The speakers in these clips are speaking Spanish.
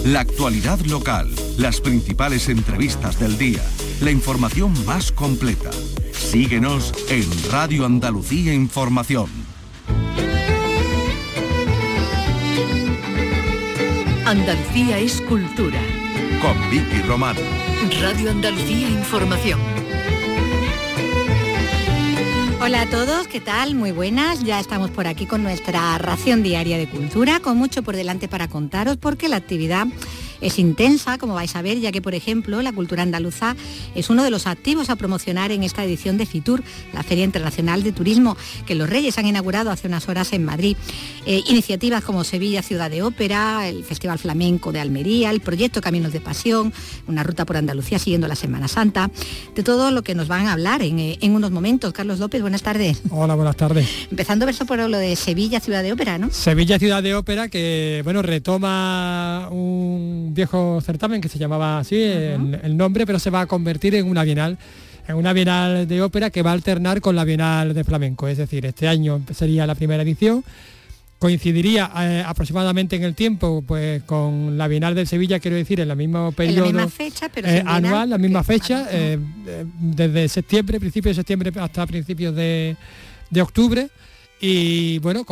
La actualidad local, las principales entrevistas del día, la información más completa. Síguenos en Radio Andalucía Información. Andalucía es cultura. Con Vicky Román. Radio Andalucía Información. Hola a todos, ¿qué tal? Muy buenas, ya estamos por aquí con nuestra ración diaria de cultura, con mucho por delante para contaros porque la actividad es intensa, como vais a ver, ya que, por ejemplo, la cultura andaluza es uno de los activos a promocionar en esta edición de FITUR, la Feria Internacional de Turismo, que los Reyes han inaugurado hace unas horas en Madrid. Iniciativas como Sevilla Ciudad de Ópera, el Festival Flamenco de Almería, el proyecto Caminos de Pasión, una ruta por Andalucía siguiendo la Semana Santa, de todo lo que nos van a hablar en unos momentos. Carlos López, buenas tardes. Hola, buenas tardes. Empezando verso por lo de Sevilla Ciudad de Ópera, ¿no? Sevilla Ciudad de Ópera, que, bueno, retoma un viejo certamen que se llamaba así, el nombre, pero se va a convertir en una bienal de ópera que va a alternar con la Bienal de Flamenco. Es decir, este año sería la primera edición, coincidiría aproximadamente en el tiempo pues con la Bienal de Sevilla, quiero decir, en el mismo periodo, en la misma fecha, pero anual, la misma fecha, desde septiembre, principios de septiembre hasta principios de octubre. Y bueno,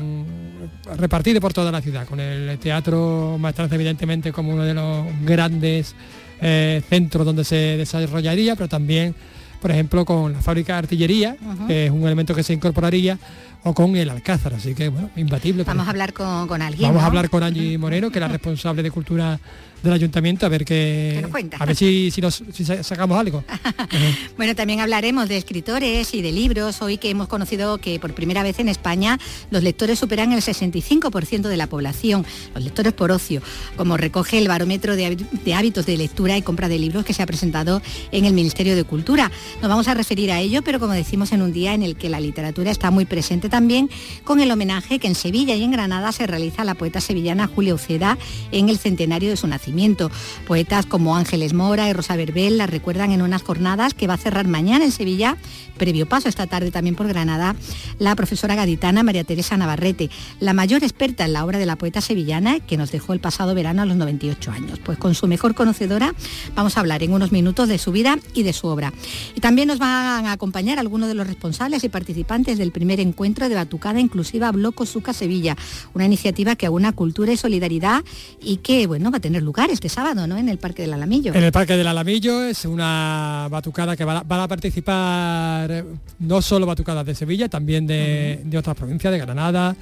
repartido por toda la ciudad, con el Teatro Maestranza evidentemente como uno de los grandes centros donde se desarrollaría, pero también, por ejemplo, con la fábrica de artillería, que es un elemento que se incorporaría, o con el Alcázar, así que bueno, imbatible. Vamos a hablar con alguien. Vamos a hablar con Angie Moreno, que es la responsable de Cultura del Ayuntamiento, a ver qué nos cuenta. A ver si sacamos algo. Bueno, también hablaremos de escritores y de libros. Hoy que hemos conocido que por primera vez en España los lectores superan el 65% de la población, los lectores por ocio, como recoge el barómetro de hábitos de lectura y compra de libros que se ha presentado en el Ministerio de Cultura. Nos vamos a referir a ello, pero como decimos, en un día en el que la literatura está muy presente también, con el homenaje que en Sevilla y en Granada se realiza a la poeta sevillana Julia Uceda en el centenario de su nacimiento. Poetas como Ángeles Mora y Rosa Verbel la recuerdan en unas jornadas que va a cerrar mañana en Sevilla, previo paso esta tarde también por Granada, la profesora gaditana María Teresa Navarrete, la mayor experta en la obra de la poeta sevillana que nos dejó el pasado verano a los 98 años. Pues con su mejor conocedora vamos a hablar en unos minutos de su vida y de su obra. Y también nos van a acompañar algunos de los responsables y participantes del primer encuentro de Batucada Inclusiva Bloco Suca Sevilla, una iniciativa que aúna cultura y solidaridad y que, bueno, va a tener lugar este sábado, ¿no?, en el Parque del Alamillo. En el Parque del Alamillo es una batucada que van a participar no solo batucadas de Sevilla, también de otras provincias, de Granada,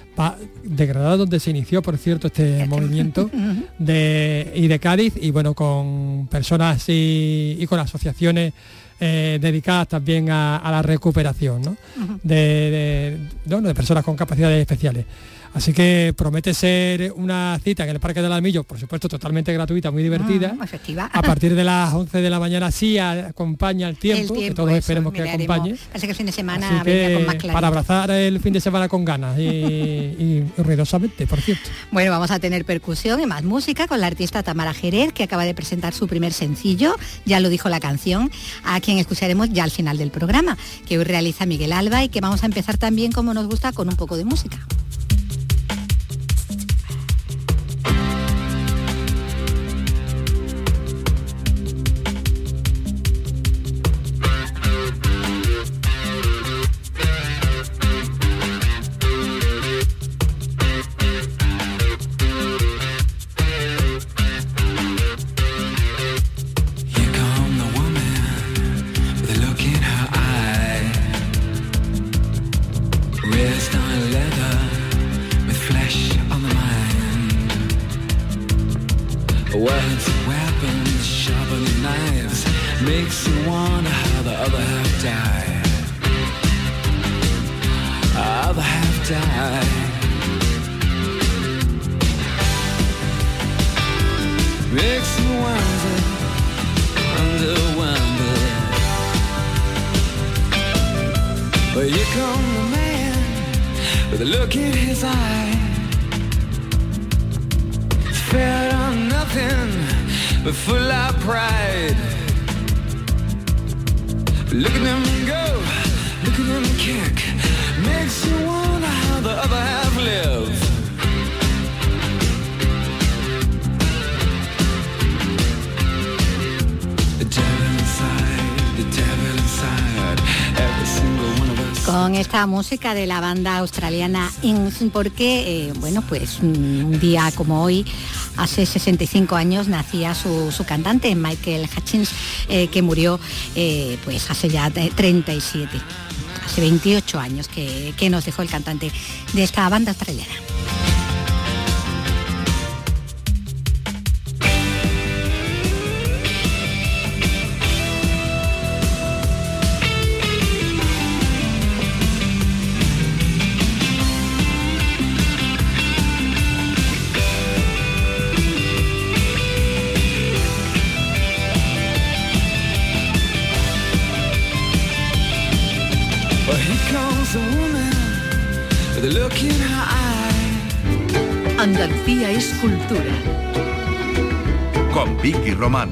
donde se inició, por cierto, este movimiento, y de Cádiz, y bueno, con personas y con asociaciones dedicadas también a la recuperación, ¿no? De personas con capacidades especiales. Así que promete ser una cita en el Parque del Alamillo, por supuesto totalmente gratuita, muy divertida. Efectiva. A partir de las 11 de la mañana sí acompaña el tiempo, que todos esperemos que acompañe. Parece que el fin de semana venía con más claridad. Para abrazar el fin de semana con ganas y ruidosamente, por cierto. Bueno, vamos a tener percusión y más música con la artista Tamara Jerez, que acaba de presentar su primer sencillo, ya lo dijo la canción, a quien escucharemos ya al final del programa, que hoy realiza Miguel Alba y que vamos a empezar también, como nos gusta, con un poco de música. Words, weapons, sharpened knives, makes you wonder how the other half died. Other half died. Makes you wonder. But here come the man with a look in his eye. Fed on nothing but full of pride. Look at them go, look at them kick. Makes you wonder how the other half live. esta música de la banda australiana Ings, porque, pues un día como hoy, hace 65 años, nacía su cantante, Michael Hutchence, que murió pues hace ya 37, hace 28 años que nos dejó el cantante de esta banda australiana. Andalucía es cultura. Con Vicky Román.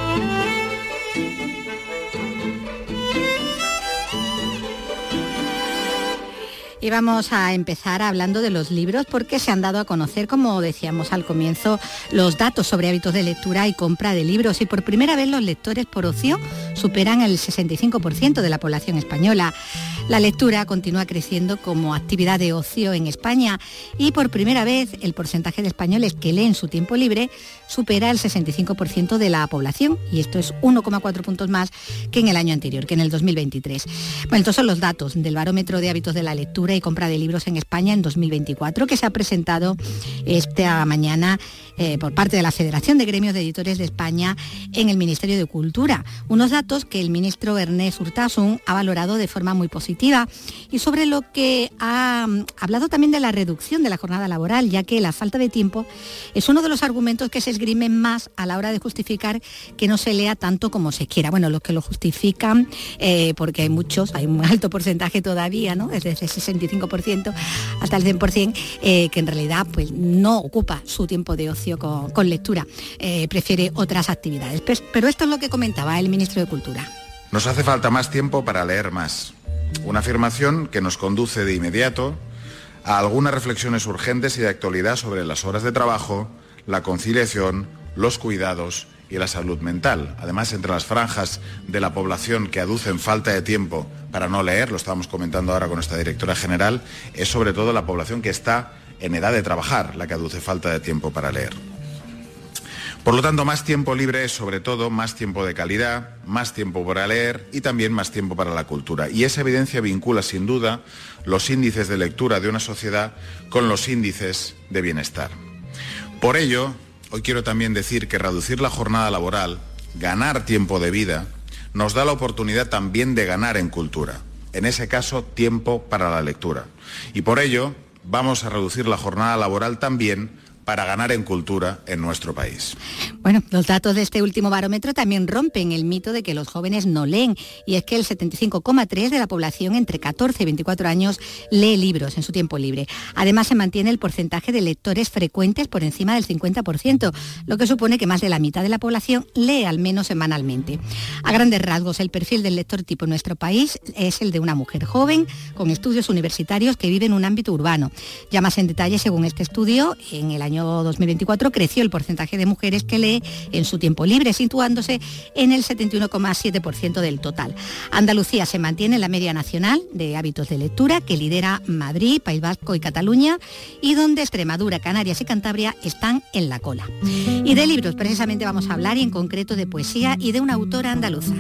Y vamos a empezar hablando de los libros, porque se han dado a conocer, como decíamos al comienzo, los datos sobre hábitos de lectura y compra de libros. Y por primera vez los lectores por ocio superan el 65% de la población española. La lectura continúa creciendo como actividad de ocio en España y por primera vez el porcentaje de españoles que leen su tiempo libre supera el 65% de la población, y esto es 1,4 puntos más que en el año anterior, que en el 2023. Bueno, estos son los datos del Barómetro de Hábitos de la Lectura y Compra de Libros en España en 2024, que se ha presentado esta mañana por parte de la Federación de Gremios de Editores de España en el Ministerio de Cultura. Unos datos que el ministro Ernest Urtasun ha valorado de forma muy positiva, y sobre lo que ha hablado también de la reducción de la jornada laboral, ya que la falta de tiempo es uno de los argumentos que se esgrimen más a la hora de justificar que no se lea tanto como se quiera. Bueno, los que lo justifican, porque hay un alto porcentaje todavía, ¿no?, desde ese 65% hasta el 100%, que en realidad pues no ocupa su tiempo de ocio con lectura, prefiere otras actividades. Pero esto es lo que comentaba el ministro de Cultura. Nos hace falta más tiempo para leer más. Una afirmación que nos conduce de inmediato a algunas reflexiones urgentes y de actualidad sobre las horas de trabajo, la conciliación, los cuidados y la salud mental. Además, entre las franjas de la población que aducen falta de tiempo para no leer, lo estábamos comentando ahora con nuestra directora general, es sobre todo la población que está en edad de trabajar la que aduce falta de tiempo para leer. Por lo tanto, más tiempo libre es sobre todo más tiempo de calidad, más tiempo para leer y también más tiempo para la cultura. Y esa evidencia vincula sin duda los índices de lectura de una sociedad con los índices de bienestar. Por ello, hoy quiero también decir que reducir la jornada laboral, ganar tiempo de vida, nos da la oportunidad también de ganar en cultura. En ese caso, tiempo para la lectura. Y por ello, vamos a reducir la jornada laboral también para ganar en cultura en nuestro país. Bueno, los datos de este último barómetro también rompen el mito de que los jóvenes no leen, y es que el 75,3% de la población entre 14 y 24 años lee libros en su tiempo libre. Además, se mantiene el porcentaje de lectores frecuentes por encima del 50%, lo que supone que más de la mitad de la población lee al menos semanalmente. A grandes rasgos, el perfil del lector tipo en nuestro país es el de una mujer joven, con estudios universitarios, que vive en un ámbito urbano. Ya más en detalle, según este estudio, en el año 2024 creció el porcentaje de mujeres que lee en su tiempo libre, situándose en el 71,7% del total. Andalucía se mantiene en la media nacional de hábitos de lectura, que lidera Madrid, País Vasco y Cataluña, y donde Extremadura, Canarias y Cantabria están en la cola. Y de libros precisamente vamos a hablar, y en concreto de poesía y de una autora andaluza.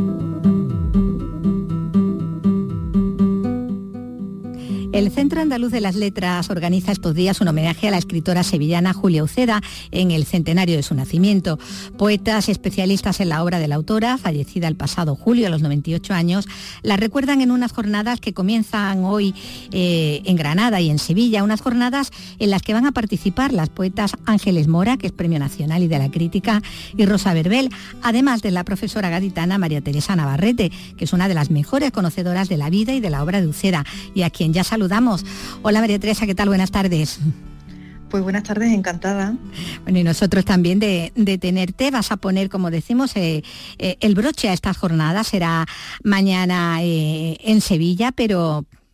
El Centro Andaluz de las Letras organiza estos días un homenaje a la escritora sevillana Julia Uceda en el centenario de su nacimiento. Poetas y especialistas en la obra de la autora, fallecida el pasado julio a los 98 años, la recuerdan en unas jornadas que comienzan hoy en Granada y en Sevilla, unas jornadas en las que van a participar las poetas Ángeles Mora, que es Premio Nacional y de la Crítica, y Rosa Verbel, además de la profesora gaditana María Teresa Navarrete, que es una de las mejores conocedoras de la vida y de la obra de Uceda, y a quien ya saludamos. Hola María Teresa, ¿qué tal? Buenas tardes. Pues buenas tardes, encantada. Bueno, y nosotros también de tenerte. Vas a poner, como decimos, el broche a estas jornadas. Será mañana en Sevilla, pero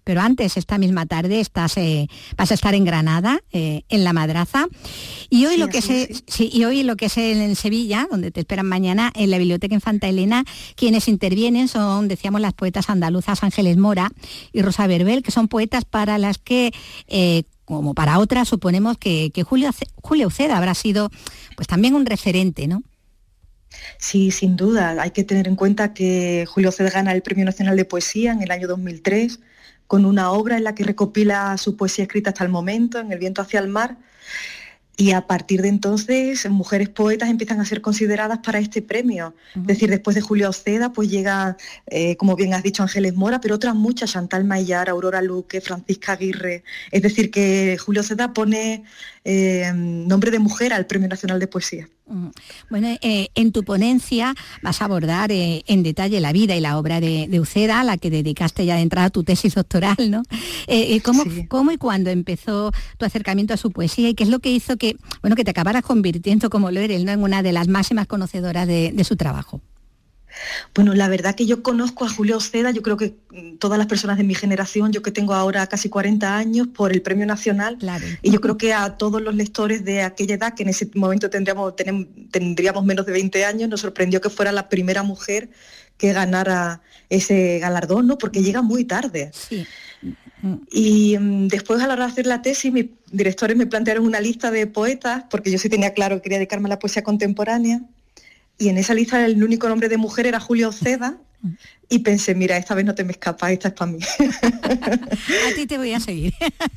pero antes, esta misma tarde, vas a estar en Granada, en La Madraza, y hoy hoy lo que es en Sevilla, donde te esperan mañana, en la Biblioteca Infanta Elena, quienes intervienen son, decíamos, las poetas andaluzas Ángeles Mora y Rosa Verbel, que son poetas para las que, como para otras, suponemos que Julia Uceda habrá sido pues también un referente, ¿no? Sí, sin duda. Hay que tener en cuenta que Julia Uceda gana el Premio Nacional de Poesía en el año 2003, con una obra en la que recopila su poesía escrita hasta el momento, En el viento hacia el mar, y a partir de entonces mujeres poetas empiezan a ser consideradas para este premio. Es decir, después de Julia Uceda pues llega, como bien has dicho, Ángeles Mora, pero otras muchas, Chantal Maillard, Aurora Luque, Francisca Aguirre. Es decir, que Julia Uceda pone nombre de mujer al Premio Nacional de Poesía. Bueno, en tu ponencia vas a abordar en detalle la vida y la obra de Uceda, a la que dedicaste ya de entrada tu tesis doctoral, ¿no? ¿Cómo y cuándo empezó tu acercamiento a su poesía y qué es lo que hizo que te acabaras convirtiendo, como lo eres, ¿no?, en una de las máximas conocedoras de su trabajo? Bueno, la verdad que yo conozco a Julia Uceda, yo creo que todas las personas de mi generación, yo que tengo ahora casi 40 años, por el Premio Nacional, claro. Y yo creo que a todos los lectores de aquella edad, que en ese momento tendríamos menos de 20 años, nos sorprendió que fuera la primera mujer que ganara ese galardón, ¿no? Porque llega muy tarde. Sí. Y después, a la hora de hacer la tesis, mis directores me plantearon una lista de poetas, porque yo sí tenía claro que quería dedicarme a la poesía contemporánea, y en esa lista el único nombre de mujer era Julia Uceda, y pensé, mira, esta vez no te me escapas, esta es para mí. A ti te voy a seguir.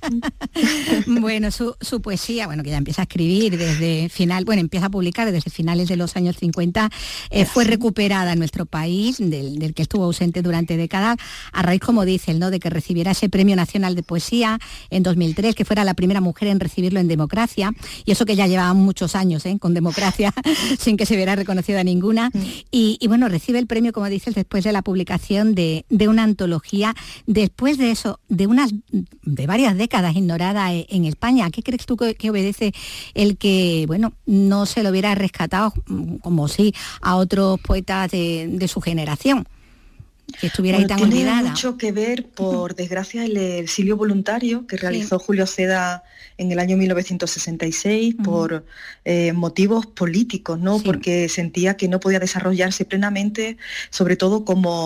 Bueno, su poesía, que ya empieza a escribir empieza a publicar desde finales de los años 50, fue recuperada en nuestro país, del que estuvo ausente durante décadas, a raíz, como dice, ¿no?, de que recibiera ese Premio Nacional de Poesía en 2003, que fuera la primera mujer en recibirlo en democracia, y eso que ya llevaba muchos años con democracia, sin que se viera reconocida ninguna, y recibe el premio, como dices, después de la publicación de una antología, después de eso, de varias décadas ignorada en España. ¿A qué crees tú que obedece el que, no se lo hubiera rescatado, como sí, a otros poetas de su generación? Que estuviera ahí tan olvidada. Tiene mucho que ver, por desgracia, el exilio voluntario que realizó Julia Uceda en el año 1966 por motivos políticos, ¿no? Sí. Porque sentía que no podía desarrollarse plenamente, sobre todo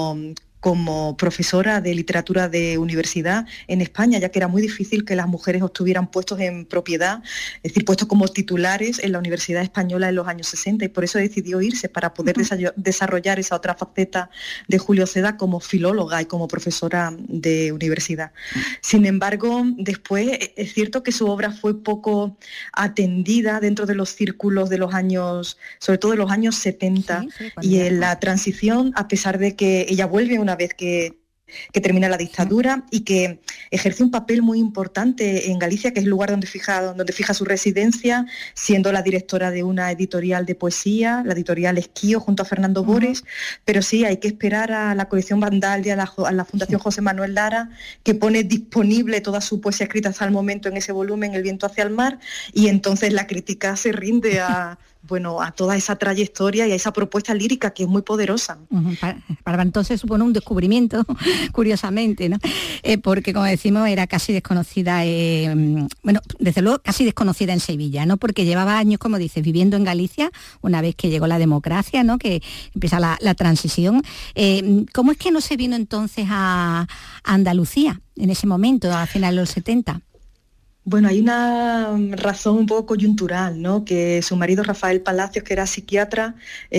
como profesora de literatura de universidad en España, ya que era muy difícil que las mujeres obtuvieran puestos en propiedad, es decir, puestos como titulares en la Universidad Española en los años 60, y por eso decidió irse, para poder desarrollar esa otra faceta de Julia Uceda como filóloga y como profesora de universidad. Sin embargo, después es cierto que su obra fue poco atendida dentro de los círculos de los años, sobre todo de los años 70, y en la transición, a pesar de que ella vuelve una vez que termina la dictadura y que ejerce un papel muy importante en Galicia, que es el lugar donde fija su residencia, siendo la directora de una editorial de poesía, la editorial Esquío, junto a Fernando Bores, pero sí, hay que esperar a la colección Vandal y a la Fundación José Manuel Lara, que pone disponible toda su poesía escrita hasta el momento en ese volumen, El viento hacia el mar, y entonces la crítica se rinde a toda esa trayectoria y a esa propuesta lírica que es muy poderosa. Para entonces supone un descubrimiento, curiosamente, ¿no? Porque, como decimos, era casi desconocida, desde luego casi desconocida en Sevilla, ¿no? Porque llevaba años, como dices, viviendo en Galicia, una vez que llegó la democracia, ¿no?, que empieza la transición. ¿Cómo es que no se vino entonces a Andalucía en ese momento, a finales de los 70? Bueno, hay una razón un poco coyuntural, ¿no? Que su marido, Rafael Palacios, que era psiquiatra,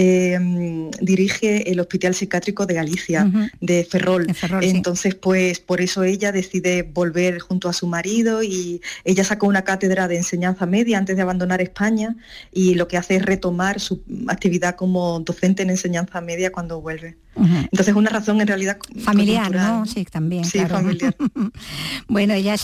dirige el Hospital Psiquiátrico de Galicia, de Ferrol. Entonces, pues por eso ella decide volver junto a su marido, y ella sacó una cátedra de enseñanza media antes de abandonar España, y lo que hace es retomar su actividad como docente en enseñanza media cuando vuelve. Entonces es una razón en realidad familiar, ¿no? Sí, también. Sí, claro. Familiar. Bueno, ella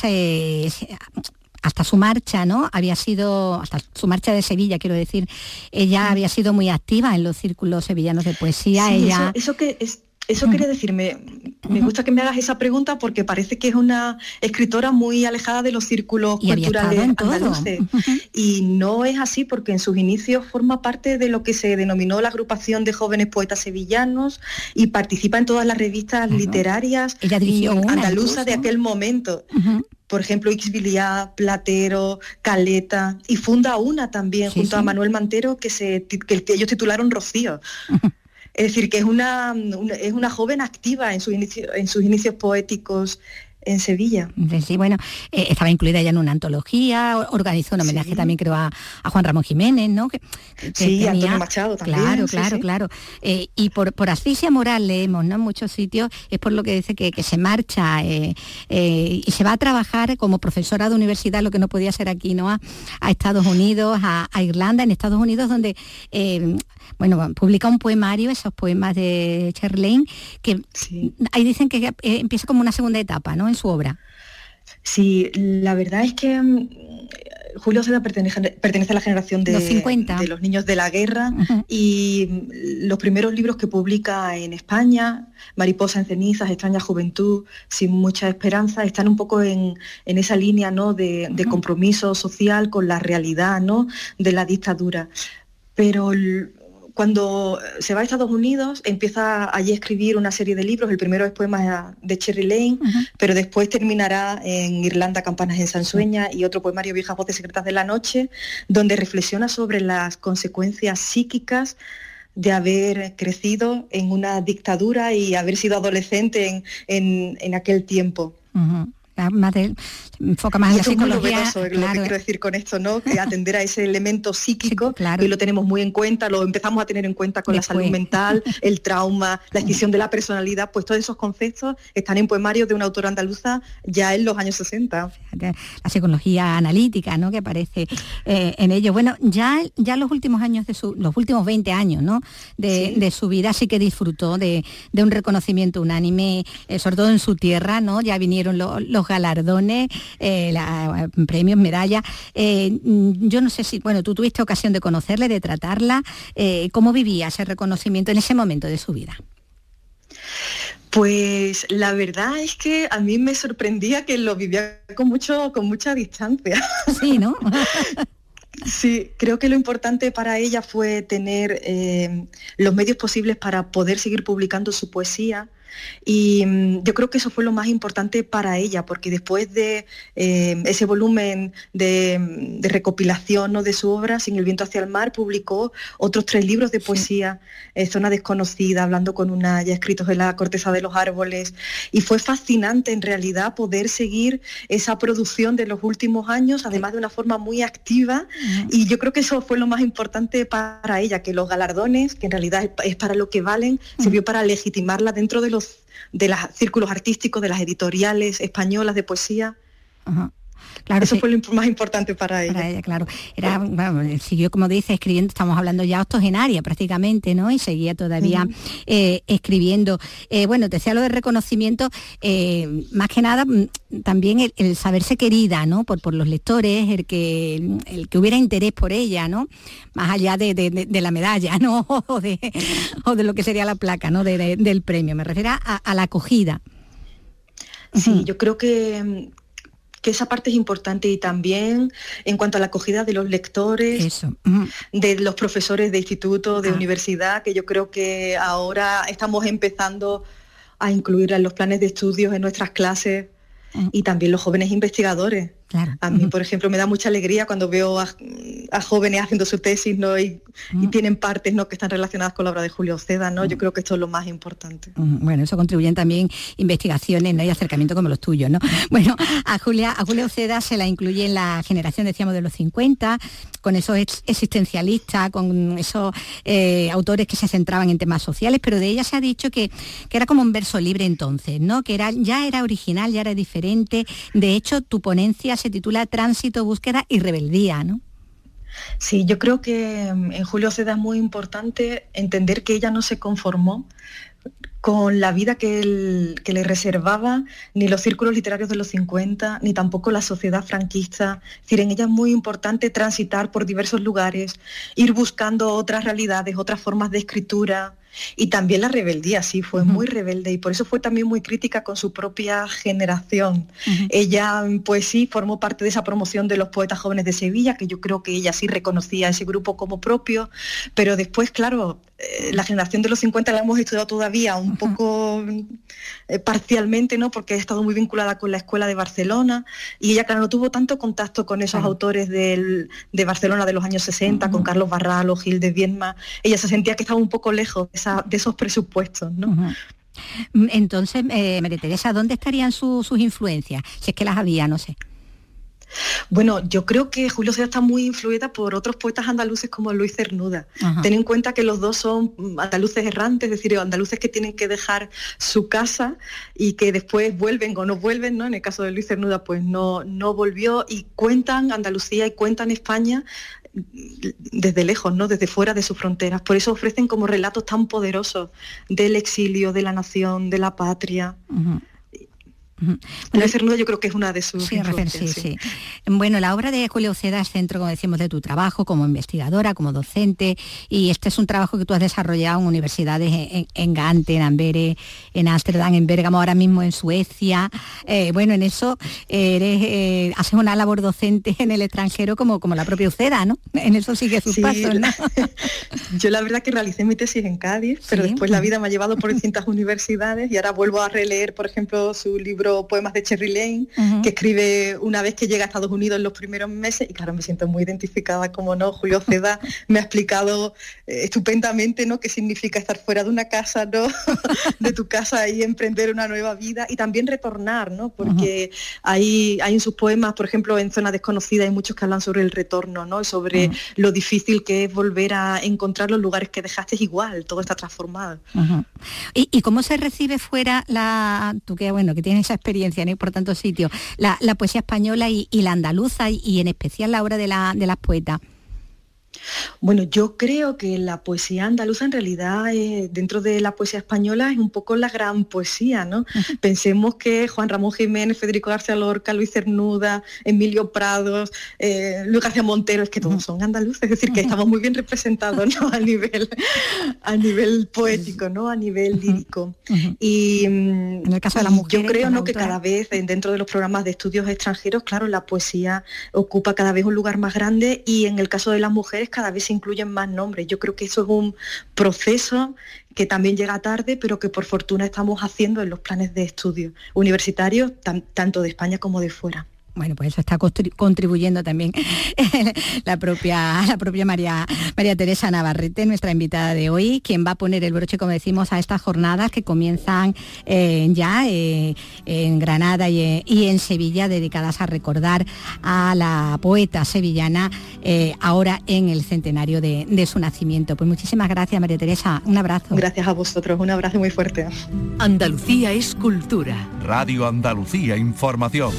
hasta su marcha, ¿no? Hasta su marcha de Sevilla, quiero decir, ella había sido muy activa en los círculos sevillanos de poesía. Sí, ella... eso que es Eso quería decirme, me gusta que me hagas esa pregunta porque parece que es una escritora muy alejada de los círculos culturales andaluces. Y no es así, porque en sus inicios forma parte de lo que se denominó la agrupación de jóvenes poetas sevillanos y participa en todas las revistas literarias andaluzas de aquel momento. Por ejemplo, Ixbiliá, Platero, Caleta, y funda una también junto a Manuel Mantero que ellos titularon Rocío. Es decir, que es una joven activa en sus inicios poéticos en Sevilla. Sí, bueno, estaba incluida ya en una antología, organizó un homenaje también, creo, a Juan Ramón Jiménez, ¿no? Que tenía, Antonio Machado también. Claro. Y por Asfixia Moral leemos, ¿no? En muchos sitios, es por lo que dice que se marcha y se va a trabajar como profesora de universidad, lo que no podía ser aquí, ¿no? A Estados Unidos, a Irlanda, en Estados Unidos, donde... publica un poemario, esos poemas de Cherlain, que ahí dicen que empieza como una segunda etapa, ¿no?, en su obra. Sí, la verdad es que Julio Ceda pertenece a la generación de los 50, de los niños de la guerra, y los primeros libros que publica en España, Mariposa en cenizas, Extraña juventud, Sin mucha esperanza, están un poco en esa línea, ¿no?, de compromiso social con la realidad, ¿no?, de la dictadura. Pero cuando se va a Estados Unidos, empieza allí a escribir una serie de libros. El primero es poemas de Cherry Lane, pero después terminará en Irlanda, Campanas en Sansueña, y otro poemario, Viejas voces secretas de la noche, donde reflexiona sobre las consecuencias psíquicas de haber crecido en una dictadura y haber sido adolescente en aquel tiempo. Enfoca más en la psicología. Es lo que quiero decir con esto, ¿no? Que atender a ese elemento psíquico, que lo tenemos muy en cuenta, lo empezamos a tener en cuenta con la salud mental, el trauma, la escisión de la personalidad, pues todos esos conceptos están en poemarios de una autora andaluza ya en los años 60. La psicología analítica, ¿no?, que aparece en ello. Bueno, ya los últimos años los últimos 20 años, ¿no?, de su vida sí que disfrutó de un reconocimiento unánime, sobre todo en su tierra, ¿no? Ya vinieron los galardones, premios, medallas. Yo no sé si, tú tuviste ocasión de conocerla, de tratarla. ¿Cómo vivía ese reconocimiento en ese momento de su vida? Pues la verdad es que a mí me sorprendía que lo vivía con mucha distancia. Sí, ¿no? Sí, creo que lo importante para ella fue tener los medios posibles para poder seguir publicando su poesía. Y yo creo que eso fue lo más importante para ella, porque después de ese volumen de recopilación, ¿no?, de su obra, Sin el viento hacia el mar, publicó otros 3 libros de poesía, Zona desconocida, Hablando con una, ya escritos en la corteza de los árboles, y fue fascinante en realidad poder seguir esa producción de los últimos años, además de una forma muy activa, y yo creo que eso fue lo más importante para ella, que los galardones, que en realidad es para lo que valen, sirvió para legitimarla dentro de los círculos artísticos, de las editoriales españolas de poesía. Claro, eso fue lo más importante para ella. Para ella, claro. Siguió, como dice, escribiendo, estamos hablando ya octogenaria prácticamente, ¿no? Y seguía todavía escribiendo. Te decía lo de reconocimiento, más que nada también el saberse querida, ¿no? Por los lectores, el que hubiera interés por ella, ¿no? Más allá de la medalla, ¿no? O de lo que sería la placa, ¿no? Del premio. Me refiero a la acogida. Sí, yo creo que esa parte es importante, y también en cuanto a la acogida de los lectores, de los profesores de instituto, de universidad, que yo creo que ahora estamos empezando a incluir en los planes de estudios, en nuestras clases, y también los jóvenes investigadores. Claro. A mí, por ejemplo, me da mucha alegría cuando veo a jóvenes haciendo su tesis, ¿no? Y tienen partes, ¿no?, que están relacionadas con la obra de Julio Ceda, ¿no? Yo creo que esto es lo más importante. Bueno, eso contribuyen también investigaciones, ¿no?, y acercamiento como los tuyos, ¿no? Bueno, a Julio Ceda se la incluye en la generación, decíamos, de los 50, con esos existencialistas, con esos autores que se centraban en temas sociales, pero de ella se ha dicho que era como un verso libre entonces, ¿no? Que ya era original, ya era diferente. De hecho, tu ponencia se titula Tránsito, búsqueda y rebeldía, ¿no? Sí, yo creo que en Julio Ceda es muy importante entender que ella no se conformó con la vida que le reservaba ni los círculos literarios de los 50, ni tampoco la sociedad franquista. Es decir, en ella es muy importante transitar por diversos lugares, ir buscando otras realidades, otras formas de escritura, Y también la rebeldía, sí, fue muy rebelde y por eso fue también muy crítica con su propia generación. Ella, pues sí, formó parte de esa promoción de los poetas jóvenes de Sevilla, que yo creo que ella sí reconocía ese grupo como propio, pero después, claro, la generación de los 50 la hemos estudiado todavía un poco parcialmente, ¿no? Porque ha estado muy vinculada con la Escuela de Barcelona y ella, claro, no tuvo tanto contacto con esos autores de Barcelona de los años 60, con Carlos Barral o Gil de Viedma. Ella se sentía que estaba un poco lejos de esos presupuestos, ¿no? Entonces, María Teresa, ¿dónde estarían sus influencias? Si es que las había, no sé. Bueno, yo creo que Julio Ceda está muy influida por otros poetas andaluces como Luis Cernuda. Ten en cuenta que los dos son andaluces errantes, es decir, andaluces que tienen que dejar su casa y que después vuelven o no vuelven, ¿no? En el caso de Luis Cernuda, pues no volvió, y cuentan Andalucía y cuentan España desde lejos, ¿no? Desde fuera de sus fronteras. Por eso ofrecen como relatos tan poderosos del exilio, de la nación, de la patria. Bueno, Cernuda yo creo que es una de sus influencias. Sí. Bueno, la obra de Julio Ceda es centro, como decimos, de tu trabajo como investigadora, como docente, y este es un trabajo que tú has desarrollado en universidades en Gante, en Amberes, en Ámsterdam, en Bérgamo, ahora mismo en Suecia. Bueno, en eso haces una labor docente en el extranjero como la propia Ceda, ¿no? En eso sigue sus pasos, ¿no? Yo la verdad que realicé mi tesis en Cádiz, pero después la vida me ha llevado por distintas universidades y ahora vuelvo a releer, por ejemplo, su libro Poemas de Cherry Lane, que escribe una vez que llega a Estados Unidos en los primeros meses, y claro, me siento muy identificada, como no. Julio Ceda me ha explicado estupendamente, ¿no?, qué significa estar fuera de una casa, ¿no? de tu casa y emprender una nueva vida, y también retornar, ¿no? Porque hay en sus poemas, por ejemplo, en Zona Desconocida, hay muchos que hablan sobre el retorno, ¿no? Sobre lo difícil que es volver a encontrar los lugares que dejaste igual, todo está transformado. ¿Y cómo se recibe fuera tú que tienes esa experiencia, ¿no?, por tantos sitios, la poesía española y la andaluza, y en especial la obra de las poetas? Bueno, yo creo que la poesía andaluza en realidad dentro de la poesía española es un poco la gran poesía, ¿no? Pensemos que Juan Ramón Jiménez, Federico García Lorca, Luis Cernuda, Emilio Prados, Luis García Montero, es que todos son andaluces, es decir, que estamos muy bien representados, ¿no? a nivel poético, ¿no? A nivel lírico. Y en el caso de las mujeres, yo creo, ¿no?, que cada vez dentro de los programas de estudios extranjeros, claro, la poesía ocupa cada vez un lugar más grande, y en el caso de las mujeres cada vez se incluyen más nombres. Yo creo que eso es un proceso que también llega tarde, pero que por fortuna estamos haciendo en los planes de estudio universitarios, tanto de España como de fuera. Bueno, pues eso está contribuyendo también la propia María Teresa Navarrete, nuestra invitada de hoy, quien va a poner el broche, como decimos, a estas jornadas que comienzan ya en Granada y en Sevilla, dedicadas a recordar a la poeta sevillana ahora en el centenario de su nacimiento. Pues muchísimas gracias, María Teresa. Un abrazo. Gracias a vosotros. Un abrazo muy fuerte. Andalucía es cultura. Radio Andalucía Información.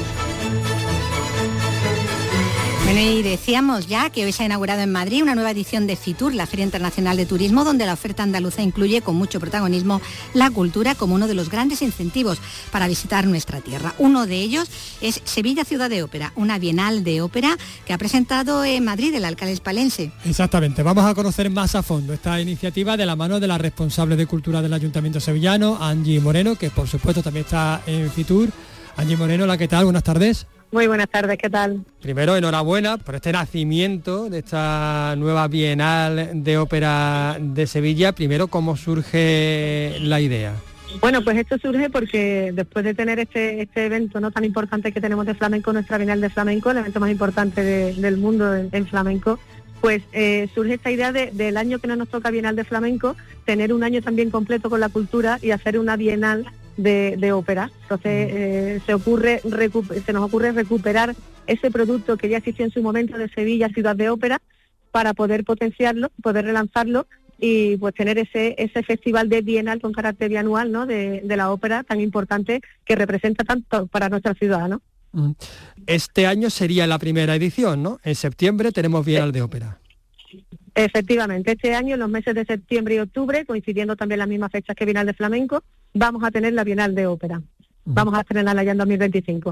Bueno, y decíamos ya que hoy se ha inaugurado en Madrid una nueva edición de FITUR, la Feria Internacional de Turismo, donde la oferta andaluza incluye con mucho protagonismo la cultura como uno de los grandes incentivos para visitar nuestra tierra. Uno de ellos es Sevilla Ciudad de Ópera, una bienal de ópera que ha presentado en Madrid el alcalde hispalense. Exactamente, vamos a conocer más a fondo esta iniciativa de la mano de la responsable de cultura del Ayuntamiento sevillano, Angie Moreno, que por supuesto también está en FITUR. Angie Moreno, hola, ¿qué tal? Buenas tardes. Muy buenas tardes, ¿qué tal? Primero, enhorabuena por este nacimiento de esta nueva Bienal de Ópera de Sevilla. Primero, ¿cómo surge la idea? Bueno, pues esto surge porque después de tener este evento no tan importante que tenemos de flamenco, nuestra Bienal de Flamenco, el evento más importante del mundo en flamenco, pues surge esta idea del año que no nos toca Bienal de Flamenco, tener un año también completo con la cultura y hacer una Bienal de ópera. Entonces se nos ocurre recuperar ese producto que ya existía en su momento de Sevilla Ciudad de Ópera, para poder potenciarlo, poder relanzarlo y pues tener ese festival de bienal con carácter bianual, ¿no?, de la ópera tan importante que representa tanto para nuestra ciudad, ¿no? Este año sería la primera edición, ¿no? En septiembre tenemos Bienal de Ópera. Efectivamente, este año en los meses de septiembre y octubre, coincidiendo también las mismas fechas que Bienal de Flamenco, vamos a tener la Bienal de Ópera. Vamos a estrenarla ya en 2025.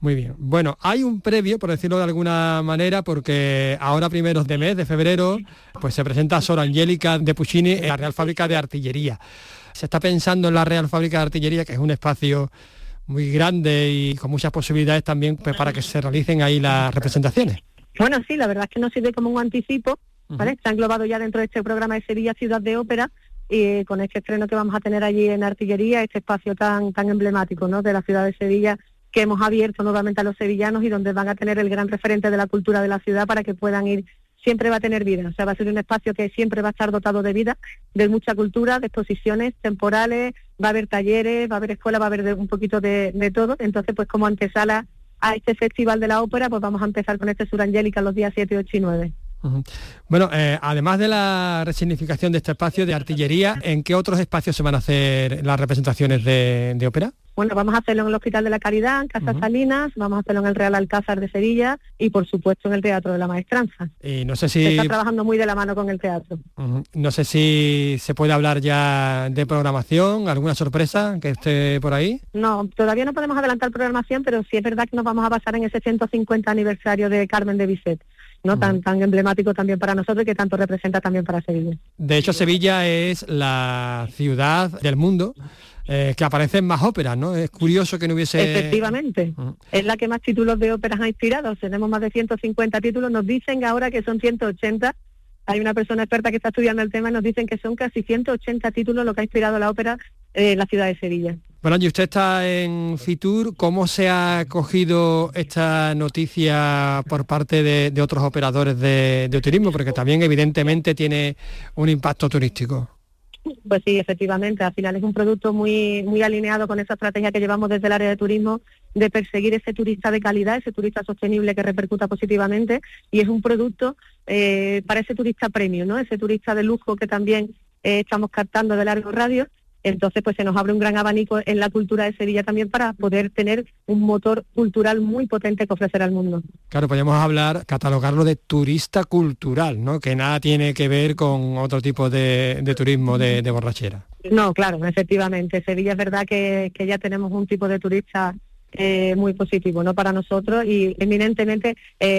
Muy bien. Bueno, hay un previo, por decirlo de alguna manera, porque ahora primeros de mes, de febrero, pues se presenta Sor Angélica de Puccini en la Real Fábrica de Artillería. Se está pensando en la Real Fábrica de Artillería, que es un espacio muy grande y con muchas posibilidades también, pues, para que se realicen ahí las representaciones. Bueno, sí, la verdad es que nos sirve como un anticipo, ¿vale? Está englobado ya dentro de este programa de Sevilla Ciudad de Ópera, y con este estreno que vamos a tener allí en Artillería, este espacio tan emblemático, ¿no?, de la ciudad de Sevilla, que hemos abierto nuevamente a los sevillanos y donde van a tener el gran referente de la cultura de la ciudad para que puedan ir. Siempre va a tener vida, o sea, va a ser un espacio que siempre va a estar dotado de vida, de mucha cultura, de exposiciones temporales, va a haber talleres, va a haber escuela, va a haber un poquito de todo. Entonces, pues como antesala a este Festival de la Ópera, pues vamos a empezar con este Sor Angélica los días 7, 8 y 9. Bueno, además de la resignificación de este espacio de Artillería, ¿en qué otros espacios se van a hacer las representaciones de ópera? Bueno, vamos a hacerlo en el Hospital de la Caridad, en Casa Salinas, vamos a hacerlo en el Real Alcázar de Sevilla y, por supuesto, en el Teatro de la Maestranza. Y no sé si... Se está trabajando muy de la mano con el teatro. No sé si se puede hablar ya de programación, alguna sorpresa que esté por ahí. No, todavía no podemos adelantar programación, pero sí es verdad que nos vamos a basar en ese 150 aniversario de Carmen de Bizet, ¿no? Tan emblemático también para nosotros y que tanto representa también para Sevilla. De hecho, Sevilla es la ciudad del mundo que aparece en más óperas, ¿no? Es curioso que no hubiese... Efectivamente, es la que más títulos de óperas ha inspirado, tenemos más de 150 títulos, nos dicen ahora que son 180, hay una persona experta que está estudiando el tema y nos dicen que son casi 180 títulos lo que ha inspirado la ópera en la ciudad de Sevilla. Bueno, y usted está en Fitur, ¿cómo se ha acogido esta noticia por parte de otros operadores de turismo? Porque también evidentemente tiene un impacto turístico. Pues sí, efectivamente, al final es un producto muy alineado con esa estrategia que llevamos desde el área de turismo, de perseguir ese turista de calidad, ese turista sostenible que repercuta positivamente, y es un producto para ese turista premium, ¿no? Ese turista de lujo que también estamos captando de largo radio. Entonces, pues se nos abre un gran abanico en la cultura de Sevilla también para poder tener un motor cultural muy potente que ofrecer al mundo. Claro, podemos catalogarlo de turista cultural, ¿no? Que nada tiene que ver con otro tipo de turismo de borrachera. No, claro, efectivamente. Sevilla es verdad que ya tenemos un tipo de turista muy positivo, ¿no?, para nosotros, y eminentemente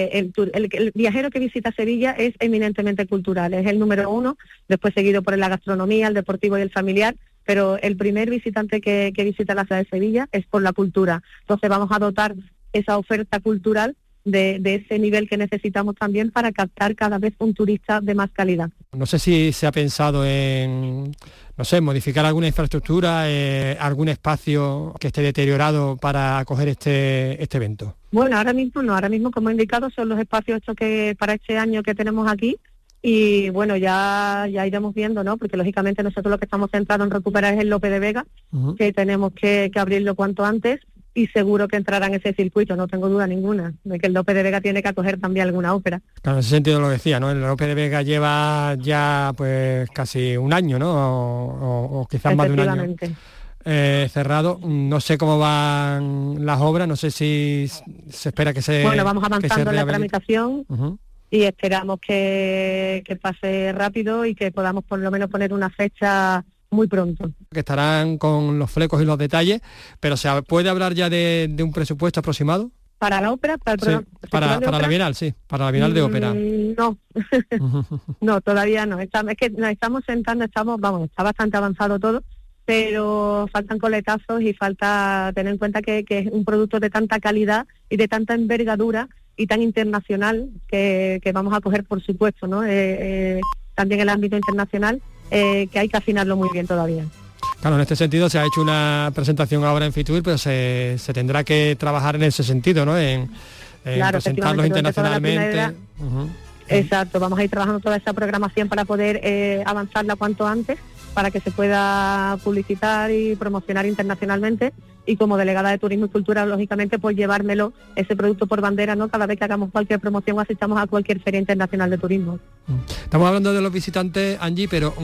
el viajero que visita Sevilla es eminentemente cultural, es el número uno, después seguido por la gastronomía, el deportivo y el familiar, pero el primer visitante que visita la ciudad de Sevilla es por la cultura. Entonces vamos a dotar esa oferta cultural de ese nivel que necesitamos también para captar cada vez un turista de más calidad. No sé si se ha pensado en, modificar alguna infraestructura, algún espacio que esté deteriorado para acoger este evento. Bueno, ahora mismo como he indicado son los espacios estos que para este año que tenemos aquí. Y bueno, ya iremos viendo, ¿no? Porque lógicamente nosotros lo que estamos centrados en recuperar es el Lope de Vega, que tenemos que abrirlo cuanto antes, y seguro que entrará en ese circuito, no tengo duda ninguna, de que el Lope de Vega tiene que acoger también alguna ópera. Claro, en ese sentido lo decía, ¿no? El Lope de Vega lleva ya pues casi un año, ¿no? O quizás más de un año cerrado. No sé cómo van las obras, no sé si se espera que se... Bueno, vamos avanzando en la tramitación. Y esperamos que pase rápido y que podamos por lo menos poner una fecha muy pronto. Que estarán con los flecos y los detalles, pero ¿se puede hablar ya de un presupuesto aproximado? ¿Para la ópera? Para la Bienal, sí, para la Bienal de Ópera. No, no, todavía no. Es que nos estamos sentando, está bastante avanzado todo, pero faltan coletazos y falta tener en cuenta que es un producto de tanta calidad y de tanta envergadura y tan internacional que vamos a coger, por supuesto, ¿no? También el ámbito internacional, que hay que afinarlo muy bien todavía. Claro, en este sentido se ha hecho una presentación ahora en Fitur, pero se tendrá que trabajar en ese sentido, ¿no? En presentarlos internacionalmente. Exacto, vamos a ir trabajando toda esa programación para poder avanzarla cuanto antes, para que se pueda publicitar y promocionar internacionalmente, y como delegada de Turismo y Cultura, lógicamente, pues llevármelo, ese producto por bandera, ¿no? Cada vez que hagamos cualquier promoción o asistamos a cualquier feria internacional de turismo. Estamos hablando de los visitantes, Angie, pero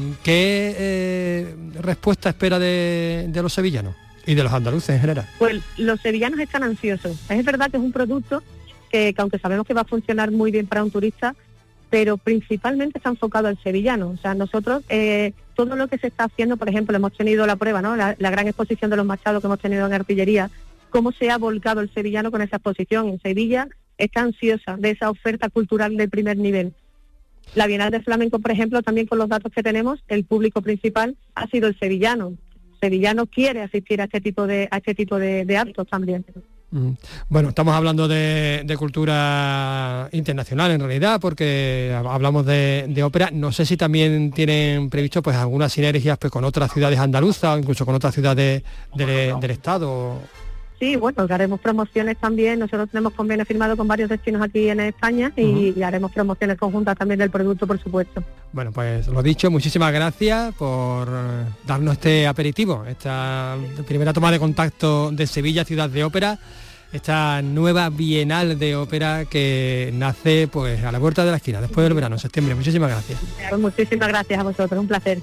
¿qué respuesta espera de los sevillanos y de los andaluces en general? Pues los sevillanos están ansiosos. Es verdad que es un producto que aunque sabemos que va a funcionar muy bien para un turista, pero principalmente está enfocado al sevillano. O sea, nosotros, todo lo que se está haciendo, por ejemplo, hemos tenido la prueba, ¿no? La gran exposición de los Machados que hemos tenido en Artillería, cómo se ha volcado el sevillano con esa exposición. En Sevilla está ansiosa de esa oferta cultural de primer nivel. La Bienal de Flamenco, por ejemplo, también con los datos que tenemos, el público principal ha sido el sevillano. El sevillano quiere asistir a este tipo de actos también. Bueno, estamos hablando de cultura internacional en realidad, porque hablamos de ópera. No sé si también tienen previsto pues algunas sinergias pues con otras ciudades andaluzas o incluso con otras ciudades del estado. Sí, bueno, haremos promociones también. Nosotros tenemos convenios firmados con varios destinos aquí en España y haremos promociones conjuntas también del producto, por supuesto. Bueno, pues lo dicho, muchísimas gracias por darnos este aperitivo, esta primera toma de contacto de Sevilla, ciudad de ópera, esta nueva Bienal de Ópera que nace pues a la puerta de la esquina, después del verano, en septiembre. Muchísimas gracias. Pues muchísimas gracias a vosotros, un placer.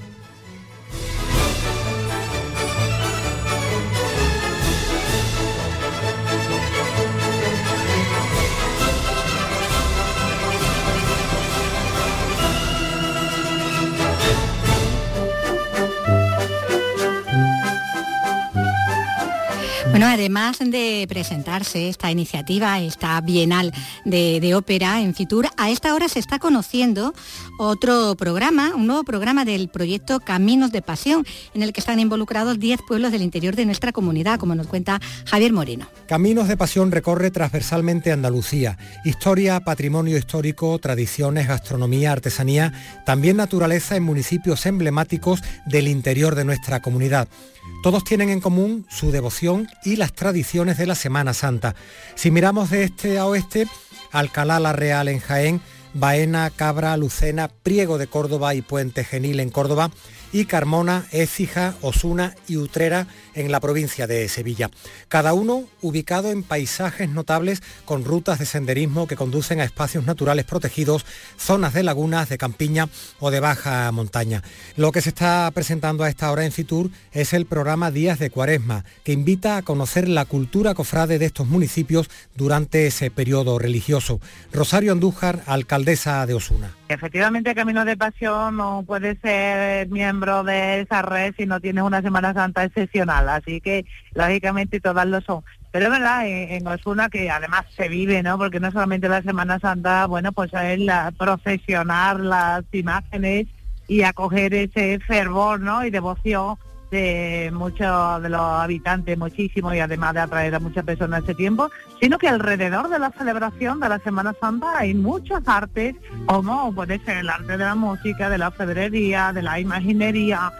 Bueno, además de presentarse esta iniciativa, esta Bienal de Ópera en Fitur, a esta hora se está conociendo otro programa, un nuevo programa del proyecto Caminos de Pasión, en el que están involucrados 10 pueblos del interior de nuestra comunidad, como nos cuenta Javier Moreno. Caminos de Pasión recorre transversalmente Andalucía. Historia, patrimonio histórico, tradiciones, gastronomía, artesanía, también naturaleza en municipios emblemáticos del interior de nuestra comunidad. Todos tienen en común su devoción y las tradiciones de la Semana Santa. Si miramos de este a oeste, Alcalá la Real en Jaén, Baena, Cabra, Lucena, Priego de Córdoba y Puente Genil en Córdoba, y Carmona, Écija, Osuna y Utrera en la provincia de Sevilla. Cada uno ubicado en paisajes notables con rutas de senderismo que conducen a espacios naturales protegidos, zonas de lagunas, de campiña o de baja montaña. Lo que se está presentando a esta hora en Fitur es el programa Días de Cuaresma, que invita a conocer la cultura cofrade de estos municipios durante ese periodo religioso. Rosario Andújar, alcaldesa de Osuna. Efectivamente, Caminos de Pasión no puede ser miembro de esa red si no tienes una Semana Santa excepcional, así que lógicamente todas lo son. Pero es verdad, en Osuna, que además se vive, ¿no? Porque no solamente la Semana Santa, bueno, pues es procesionar las imágenes y acoger ese fervor, ¿no? Y devoción de muchos de los habitantes, muchísimo, y además de atraer a muchas personas ese tiempo, sino que alrededor de la celebración de la Semana Santa hay muchas artes, como puede ser el arte de la música, de la orfebrería, de la imaginería.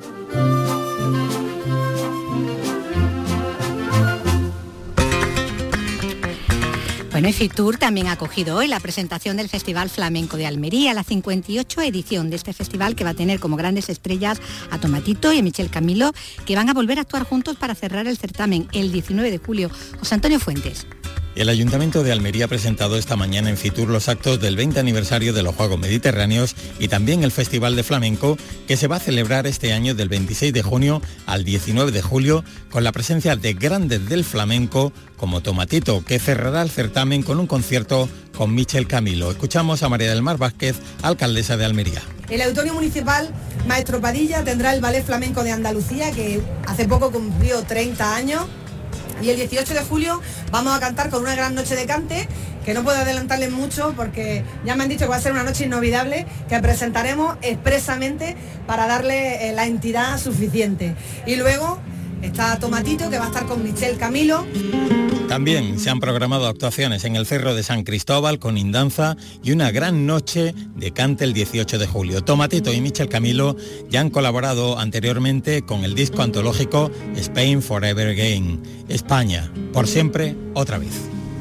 Bueno, y Fitur también ha acogido hoy la presentación del Festival Flamenco de Almería, la 58 edición de este festival, que va a tener como grandes estrellas a Tomatito y a Michel Camilo, que van a volver a actuar juntos para cerrar el certamen el 19 de julio. José Antonio Fuentes. El Ayuntamiento de Almería ha presentado esta mañana en Fitur los actos del 20 aniversario de los Juegos Mediterráneos y también el Festival de Flamenco, que se va a celebrar este año del 26 de junio al 19 de julio, con la presencia de grandes del flamenco como Tomatito, que cerrará el certamen con un concierto con Michel Camilo. Escuchamos a María del Mar Vázquez, alcaldesa de Almería. El Auditorio Municipal Maestro Padilla tendrá el Ballet Flamenco de Andalucía, que hace poco cumplió 30 años. Y el 18 de julio vamos a cantar con una gran noche de cante, que no puedo adelantarles mucho porque ya me han dicho que va a ser una noche inolvidable, que presentaremos expresamente para darle la entidad suficiente. Y luego está Tomatito, que va a estar con Michel Camilo. También se han programado actuaciones en el Cerro de San Cristóbal con Indanza y una gran noche de cante el 18 de julio. Tomatito y Michel Camilo ya han colaborado anteriormente con el disco antológico Spain Forever Again, España, por siempre, otra vez.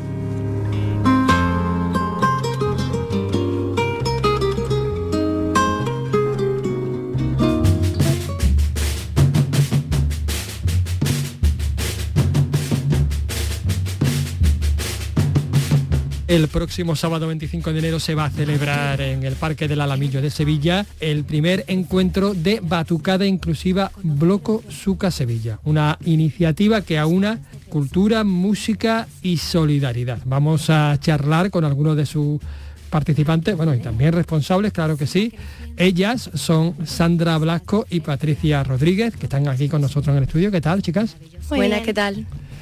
El próximo sábado 25 de enero se va a celebrar en el Parque del Alamillo de Sevilla el primer encuentro de Batucada Inclusiva Bloco Suca Sevilla, una iniciativa que aúna cultura, música y solidaridad. Vamos a charlar con algunos de sus participantes, bueno, y también responsables, claro que sí. Ellas son Sandra Blasco y Patricia Rodríguez, que están aquí con nosotros en el estudio. ¿Qué tal, chicas? Buenas, ¿qué tal?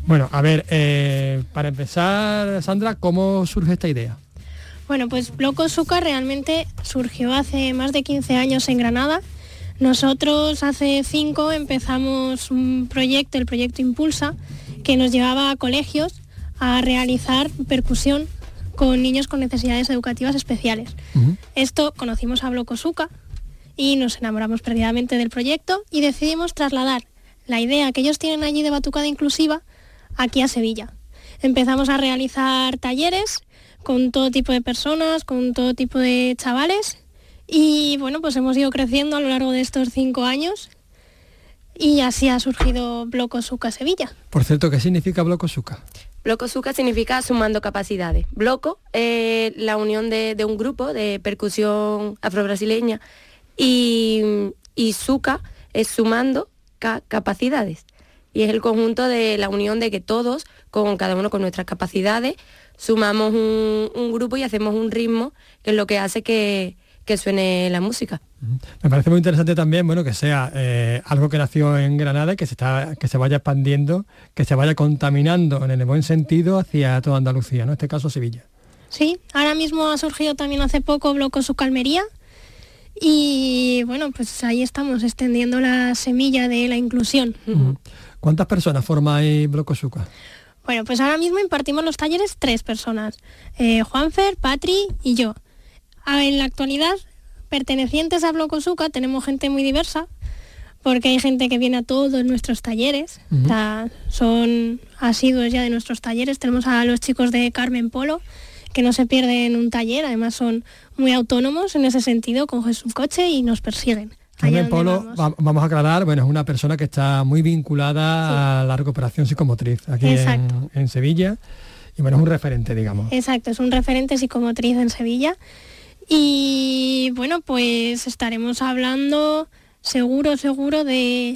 Bueno, a ver, para empezar, Sandra, ¿cómo surge esta idea? Bueno, pues Bloco Zucca realmente surgió hace más de 15 años en Granada. Nosotros hace 5 empezamos un proyecto, el proyecto Impulsa, que nos llevaba a colegios a realizar percusión con niños con necesidades educativas especiales. Esto conocimos a Bloco Zucca y nos enamoramos perdidamente del proyecto y decidimos trasladar la idea que ellos tienen allí de batucada inclusiva aquí a Sevilla. Empezamos a realizar talleres con todo tipo de personas, con todo tipo de chavales y bueno, pues hemos ido creciendo a lo largo de estos 5 años y así ha surgido Bloco Zucca Sevilla. Por cierto, ¿qué significa Bloco Zucca? Bloco Zucca significa sumando capacidades. Bloco, la unión de un grupo de percusión afro-brasileña y Zucca es sumando capacidades. Y es el conjunto de la unión de que todos, con cada uno con nuestras capacidades, sumamos un grupo y hacemos un ritmo, que es lo que hace que suene la música. Me parece muy interesante también, bueno, que sea algo que nació en Granada y que se vaya expandiendo, que se vaya contaminando en el buen sentido hacia toda Andalucía, ¿no? En este caso Sevilla. Sí, ahora mismo ha surgido también hace poco Bloco Zucca Almería y bueno, pues ahí estamos extendiendo la semilla de la inclusión. ¿Cuántas personas formáis Bloco Zucca? Bueno, pues ahora mismo impartimos los talleres 3 personas, Juanfer, Patri y yo. En la actualidad, pertenecientes a Bloco Zucca, tenemos gente muy diversa, porque hay gente que viene a todos nuestros talleres, o sea, son asiduos ya de nuestros talleres. Tenemos a los chicos de Carmen Polo, que no se pierden un taller, además son muy autónomos en ese sentido, cogen su coche y nos persiguen. Carmen Polo, vamos a aclarar, bueno, es una persona que está muy vinculada a la recuperación psicomotriz aquí en Sevilla, y bueno, es un referente, digamos. Exacto, es un referente psicomotriz en Sevilla, y bueno, pues estaremos hablando seguro de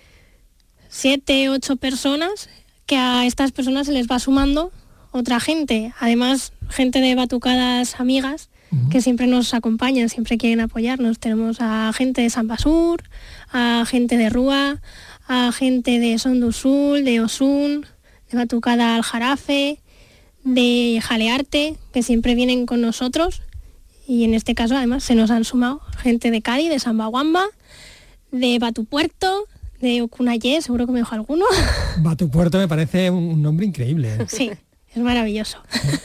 7, 8 personas, que a estas personas se les va sumando otra gente, además gente de batucadas amigas, que siempre nos acompañan, siempre quieren apoyarnos. Tenemos a gente de San Basur, a gente de Rúa, a gente de Son do Sul, de Osun, de Batucada Aljarafe, de Jalearte, que siempre vienen con nosotros. Y en este caso además se nos han sumado gente de Cádiz, de Sambaguamba, de Batupuerto, de Ocunayé, seguro que me dejo alguno. Batupuerto me parece un nombre increíble. Sí, es maravilloso.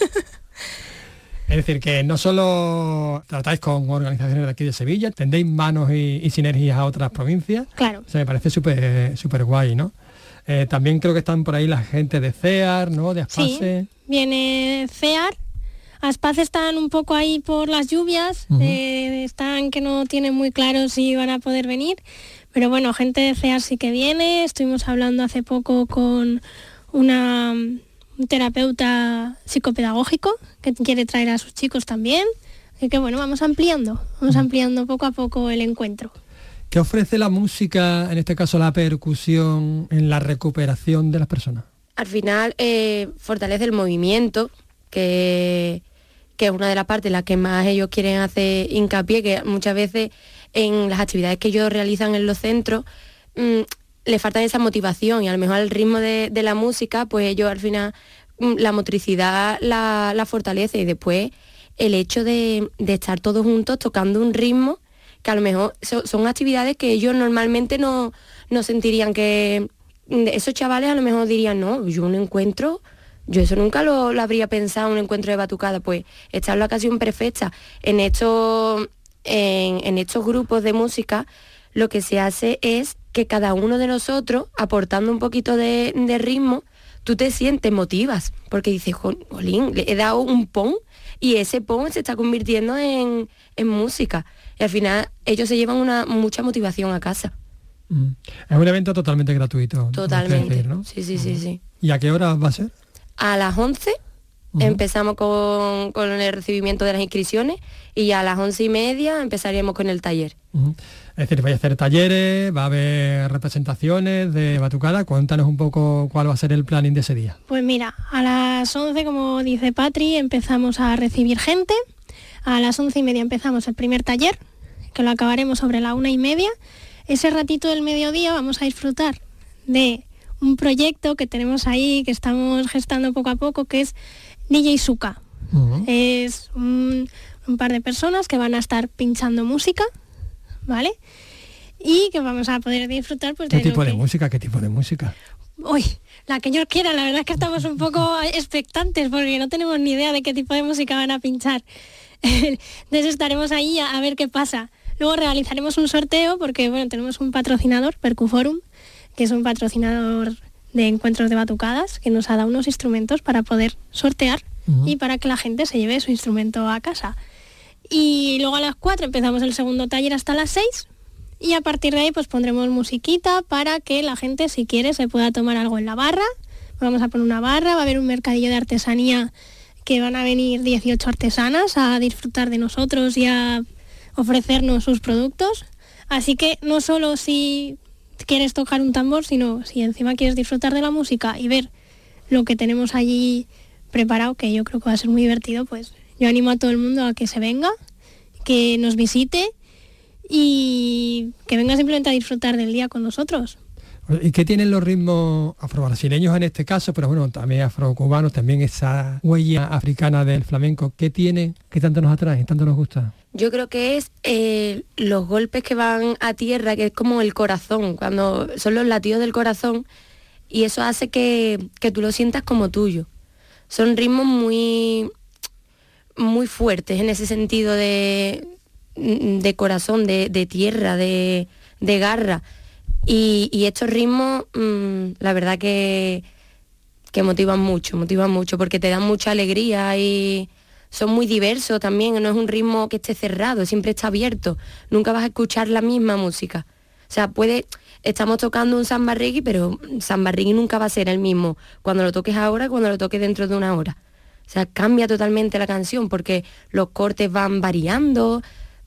Es decir, que no solo tratáis con organizaciones de aquí de Sevilla, tendéis manos y sinergias a otras provincias. Claro. O sea, me parece súper guay, ¿no? También creo que están por ahí la gente de CEAR, ¿no? De Aspace. Sí, viene CEAR. Aspace están un poco ahí por las lluvias, están que no tienen muy claro si van a poder venir. Pero bueno, gente de CEAR sí que viene. Estuvimos hablando hace poco con un terapeuta psicopedagógico que quiere traer a sus chicos también. Así que bueno, vamos ampliando poco a poco el encuentro. ¿Qué ofrece la música, en este caso la percusión, en la recuperación de las personas? Al final fortalece el movimiento, que es una de las partes en las que más ellos quieren hacer hincapié, que muchas veces en las actividades que ellos realizan en los centros le falta esa motivación, y a lo mejor al ritmo de la música, pues ellos al final la motricidad la fortalece, y después el hecho de estar todos juntos tocando un ritmo que a lo mejor son actividades que ellos normalmente no sentirían, que esos chavales a lo mejor dirían, no, yo eso nunca lo habría pensado, un encuentro de batucada. Pues esta es la ocasión perfecta. En estos grupos de música lo que se hace es que cada uno de nosotros, aportando un poquito de ritmo, tú te sientes, motivas, porque dices, jolín, le he dado un pon, y ese pon se está convirtiendo en música. Y al final ellos se llevan mucha motivación a casa. Es un evento totalmente gratuito. Totalmente, decir, ¿no? Sí. ¿Y a qué hora va a ser? A las 11 empezamos con el recibimiento de las inscripciones, y ya a las 11:30 empezaremos con el taller. Es decir, vais a hacer talleres, va a haber representaciones de batucada. Cuéntanos un poco cuál va a ser el planning de ese día. Pues mira, a las 11, como dice Patri, empezamos a recibir gente. A las 11:30 empezamos el primer taller, que lo acabaremos sobre la 1:30. Ese ratito del mediodía vamos a disfrutar de un proyecto que tenemos ahí, que estamos gestando poco a poco, que es DJ Suka. Es un par de personas que van a estar pinchando música, ¿vale? Y que vamos a poder disfrutar pues, ¿Qué tipo de música? ¿Qué tipo de música? Uy, la que yo quiera, la verdad es que estamos un poco expectantes porque no tenemos ni idea de qué tipo de música van a pinchar. Entonces estaremos ahí a ver qué pasa. Luego realizaremos un sorteo porque bueno, tenemos un patrocinador, Percuforum, que es un patrocinador de encuentros de batucadas, que nos ha dado unos instrumentos para poder sortear y para que la gente se lleve su instrumento a casa. Y luego a las 4 empezamos el segundo taller hasta las 6 y a partir de ahí pues pondremos musiquita para que la gente, si quiere, se pueda tomar algo en la barra. Vamos a poner una barra, va a haber un mercadillo de artesanía que van a venir 18 artesanas a disfrutar de nosotros y a ofrecernos sus productos. Así que no solo si quieres tocar un tambor, sino si encima quieres disfrutar de la música y ver lo que tenemos allí preparado, que yo creo que va a ser muy divertido, pues yo animo a todo el mundo a que se venga, que nos visite y que venga simplemente a disfrutar del día con nosotros. ¿Y qué tienen los ritmos afrobrasileños en este caso? Pero bueno, también afrocubanos, también esa huella africana del flamenco. ¿Qué tiene? ¿Qué tanto nos atrae? ¿Tanto nos gusta? Yo creo que es los golpes que van a tierra, que es como el corazón, cuando son los latidos del corazón, y eso hace que tú lo sientas como tuyo. Son ritmos muy, muy fuertes en ese sentido de corazón, de tierra, de garra. Y estos ritmos, la verdad que motivan mucho, porque te dan mucha alegría y son muy diversos también. No es un ritmo que esté cerrado, siempre está abierto. Nunca vas a escuchar la misma música. O sea, estamos tocando un samba reggae, pero samba reggae nunca va a ser el mismo una hora, cuando lo toques dentro de una hora. O sea, cambia totalmente la canción porque los cortes van variando.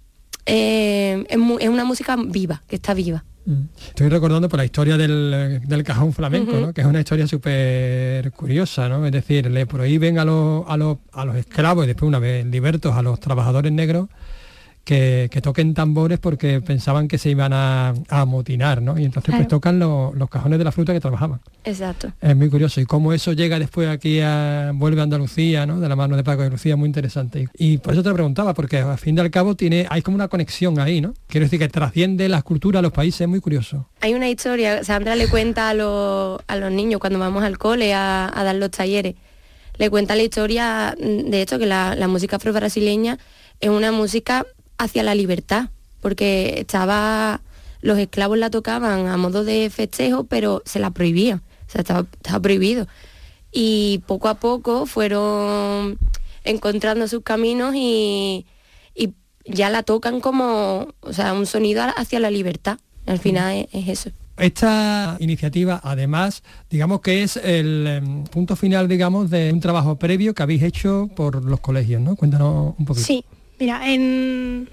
Es una música viva, que está viva. Estoy recordando por la historia del cajón flamenco, ¿no? Que es una historia súper curiosa, ¿no? Es decir, le prohíben a los esclavos y después, una vez libertos, a los trabajadores negros que toquen tambores porque pensaban que se iban a amotinar, ¿no? Y entonces pues tocan los cajones de la fruta que trabajaban. Exacto. Es muy curioso. Y cómo eso llega después aquí vuelve a Andalucía, ¿no? De la mano de Paco de Lucía, muy interesante. Y por eso te preguntaba, porque al fin y al cabo hay como una conexión ahí, ¿no? Quiero decir que trasciende las culturas, los países, es muy curioso. Hay una historia, Sandra le cuenta a los niños cuando vamos al cole a dar los talleres, le cuenta la historia de esto, que la música afro-brasileña es una música hacia la libertad, porque los esclavos la tocaban a modo de festejo, pero se la prohibían, o sea, estaba prohibido. Y poco a poco fueron encontrando sus caminos y ya la tocan como, o sea, un sonido hacia la libertad. Al final es eso. Esta iniciativa, además, digamos que es el punto final, digamos, de un trabajo previo que habéis hecho por los colegios, ¿no? Cuéntanos un poquito. Sí. Mira, el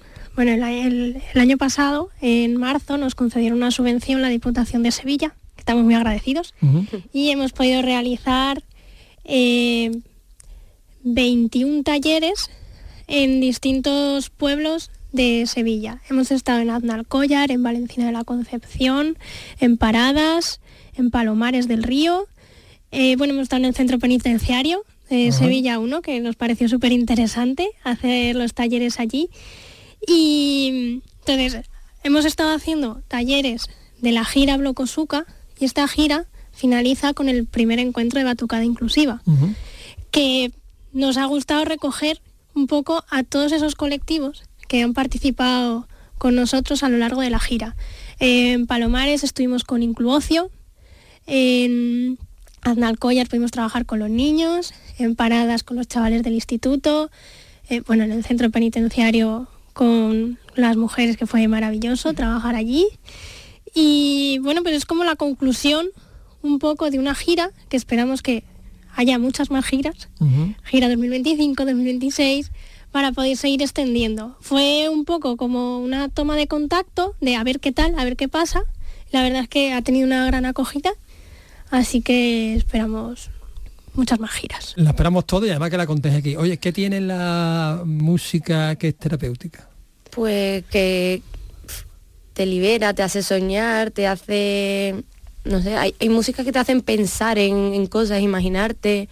año pasado, en marzo, nos concedieron una subvención la Diputación de Sevilla, que estamos muy agradecidos, y hemos podido realizar 21 talleres en distintos pueblos de Sevilla. Hemos estado en Aznalcóllar, en Valencina de la Concepción, en Paradas, en Palomares del Río. Hemos estado en el centro penitenciario Sevilla 1, que nos pareció súper interesante hacer los talleres allí. Y entonces hemos estado haciendo talleres de la gira Blocosuca, y esta gira finaliza con el primer encuentro de batucada inclusiva, que nos ha gustado recoger un poco a todos esos colectivos que han participado con nosotros a lo largo de la gira. En Palomares estuvimos con Incluocio, en Aznalcóllar pudimos trabajar con los niños, en Paradas con los chavales del instituto, en el centro penitenciario con las mujeres, que fue maravilloso trabajar allí. Y pues es como la conclusión un poco de una gira que esperamos que haya muchas más giras, gira 2025, 2026, para poder seguir extendiendo. Fue un poco como una toma de contacto de a ver qué tal, a ver qué pasa. La verdad es que ha tenido una gran acogida. Así que esperamos muchas más giras. La esperamos todo, y además que la contéis aquí. Oye, ¿qué tiene la música que es terapéutica? Pues que te libera, te hace soñar, te hace no sé, hay músicas que te hacen pensar en cosas, imaginarte.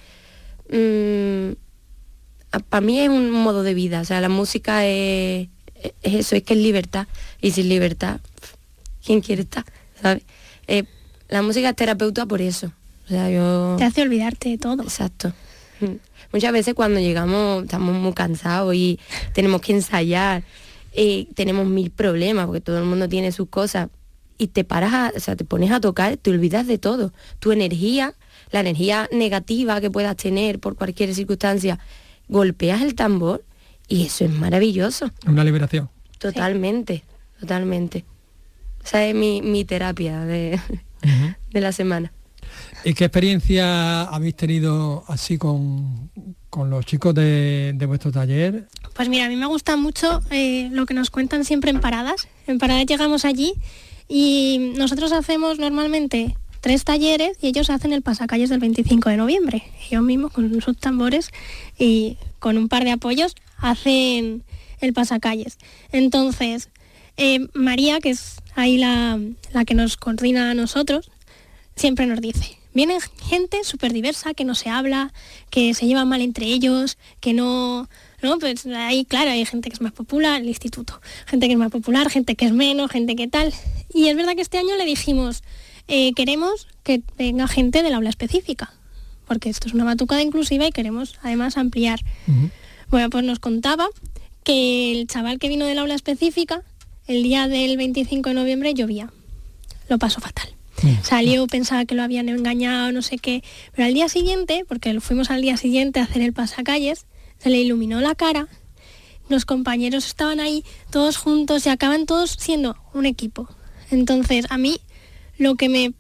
Para mí es un modo de vida, o sea, la música es eso, es que es libertad, y sin libertad, ¿quién quiere estar? ¿Sabes? La música es terapeuta por eso. O sea, te hace olvidarte de todo. Exacto. Muchas veces cuando llegamos estamos muy cansados y tenemos que ensayar, tenemos 1000 problemas porque todo el mundo tiene sus cosas, y te paras, te pones a tocar, te olvidas de todo. Tu energía, la energía negativa que puedas tener por cualquier circunstancia, golpeas el tambor y eso es maravilloso. Una liberación. Totalmente, totalmente. Esa es mi terapia de la semana. ¿Y qué experiencia habéis tenido así con los chicos de vuestro taller? Pues mira, a mí me gusta mucho lo que nos cuentan siempre en paradas. En paradas llegamos allí y nosotros hacemos normalmente 3 talleres y ellos hacen el pasacalles del 25 de noviembre. Ellos mismos con sus tambores y con un par de apoyos hacen el pasacalles. Entonces, María, que es ahí la que nos coordina a nosotros, siempre nos dice, viene gente súper diversa, que no se habla, que se llevan mal entre ellos, que no, pues ahí claro, hay gente que es más popular, el instituto, gente que es más popular, gente que es menos, gente que tal. Y es verdad que este año le dijimos, queremos que venga gente del aula específica, porque esto es una batucada inclusiva y queremos además ampliar. Bueno, pues nos contaba que el chaval que vino del aula específica, el día del 25 de noviembre llovía, lo pasó fatal. Salió, pensaba que lo habían engañado, no sé qué, pero al día siguiente, porque fuimos al día siguiente a hacer el pasacalles, se le iluminó la cara, los compañeros estaban ahí todos juntos y acaban todos siendo un equipo. Entonces, a mí lo que me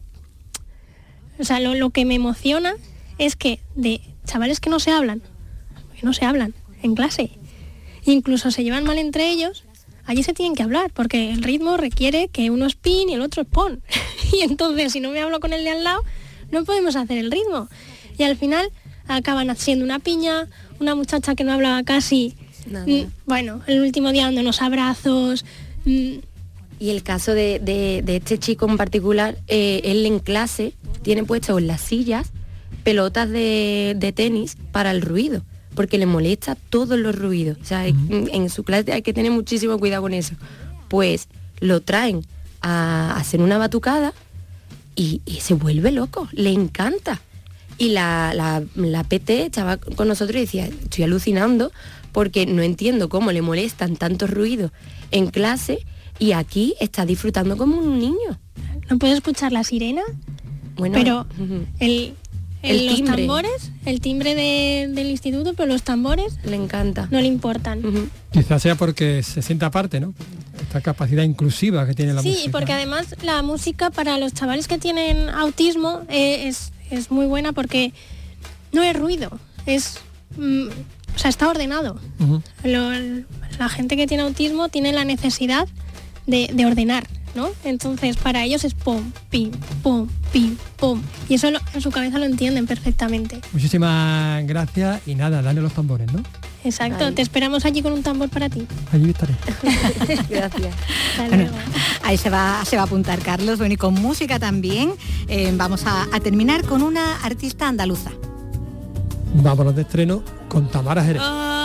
emociona es que de chavales que no se hablan en clase, incluso se llevan mal entre ellos, allí se tienen que hablar, porque el ritmo requiere que uno es pin y el otro es pon. Y entonces, si no me hablo con el de al lado, no podemos hacer el ritmo. Y al final acaban haciendo una piña, una muchacha que no hablaba casi. Bueno, el último día dándonos abrazos. Y el caso de este chico en particular, él en clase tiene puesto en las sillas pelotas de tenis para el ruido, porque le molesta todos los ruidos. O sea, en su clase hay que tener muchísimo cuidado con eso. Pues lo traen a hacer una batucada y se vuelve loco, le encanta. Y la PT estaba con nosotros y decía, estoy alucinando porque no entiendo cómo le molestan tantos ruidos en clase y aquí está disfrutando como un niño. No puedo escuchar la sirena, bueno, pero los timbre. Tambores, el timbre del instituto, pero los tambores le encanta, no le importan. Quizás sea porque se sienta aparte, ¿no? Esta capacidad inclusiva que tiene la música. Sí, porque además la música para los chavales que tienen autismo es muy buena porque no es ruido, está ordenado. La gente que tiene autismo tiene la necesidad de ordenar, ¿no? Entonces para ellos es pum, pim, pum, pim, pum. Y eso en su cabeza lo entienden perfectamente. Muchísimas gracias y nada, dale los tambores, ¿no? Exacto, ahí. Te esperamos allí con un tambor para ti. Allí estaré. Gracias. Bueno, ahí se va a apuntar Carlos. Bueno, y con música también vamos a terminar con una artista andaluza. Vámonos de estreno con Tamara Jerez.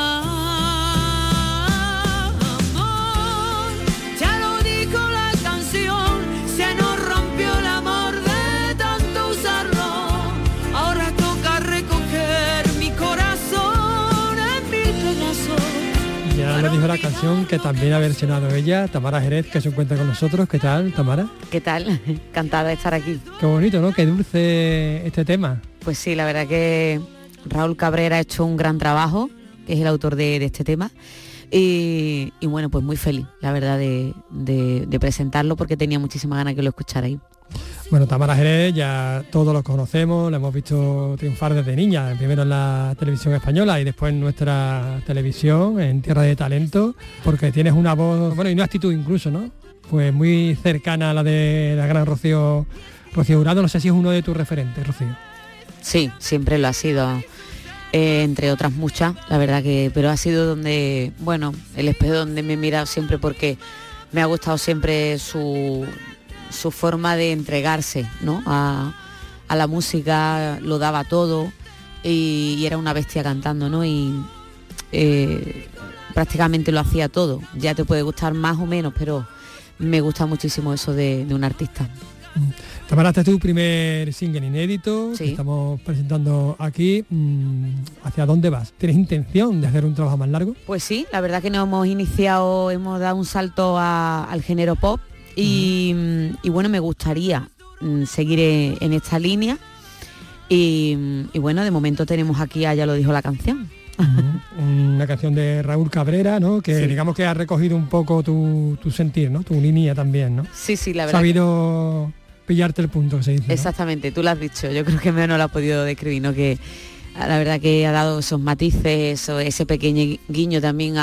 Lo dijo la canción que también ha versionado ella, Tamara Jerez, que se encuentra con nosotros. ¿Qué tal, Tamara? ¿Qué tal? Encantada de estar aquí. Qué bonito, ¿no? Qué dulce este tema. Pues sí, la verdad que Raúl Cabrera ha hecho un gran trabajo, que es el autor de este tema. Y bueno, pues muy feliz, la verdad, de presentarlo porque tenía muchísimas ganas que lo escucharais. Bueno, Tamara Jerez ya todos lo conocemos, la hemos visto triunfar desde niña, primero en la televisión española y después en nuestra televisión, en Tierra de Talento, porque tienes una voz, bueno, y una actitud incluso, ¿no? Pues muy cercana a la de la gran Rocío Jurado. No sé si es uno de tus referentes, Rocío. Sí, siempre lo ha sido, entre otras muchas, la verdad que, pero ha sido donde, bueno, el espejo donde me he mirado siempre porque me ha gustado siempre su su forma de entregarse, ¿no? a la música, lo daba todo y era una bestia cantando, ¿no? Y prácticamente lo hacía todo. Ya te puede gustar más o menos, pero me gusta muchísimo eso de un artista. Tamara, este es tu primer single inédito, que estamos presentando aquí. ¿Hacia dónde vas? ¿Tienes intención de hacer un trabajo más largo? Pues sí, la verdad que nos hemos dado un salto al género pop y bueno, me gustaría seguir en esta línea y bueno, de momento tenemos aquí Ya lo dijo la canción. Una canción de Raúl Cabrera, ¿no? Que digamos que ha recogido un poco tu sentir, ¿no? Tu línea también, ¿no? Sí, la verdad. Sabido pillarte el punto que se dice, ¿no? Exactamente, tú lo has dicho, yo creo que menos lo ha podido describir, ¿no? Que la verdad que ha dado esos matices, ese pequeño guiño también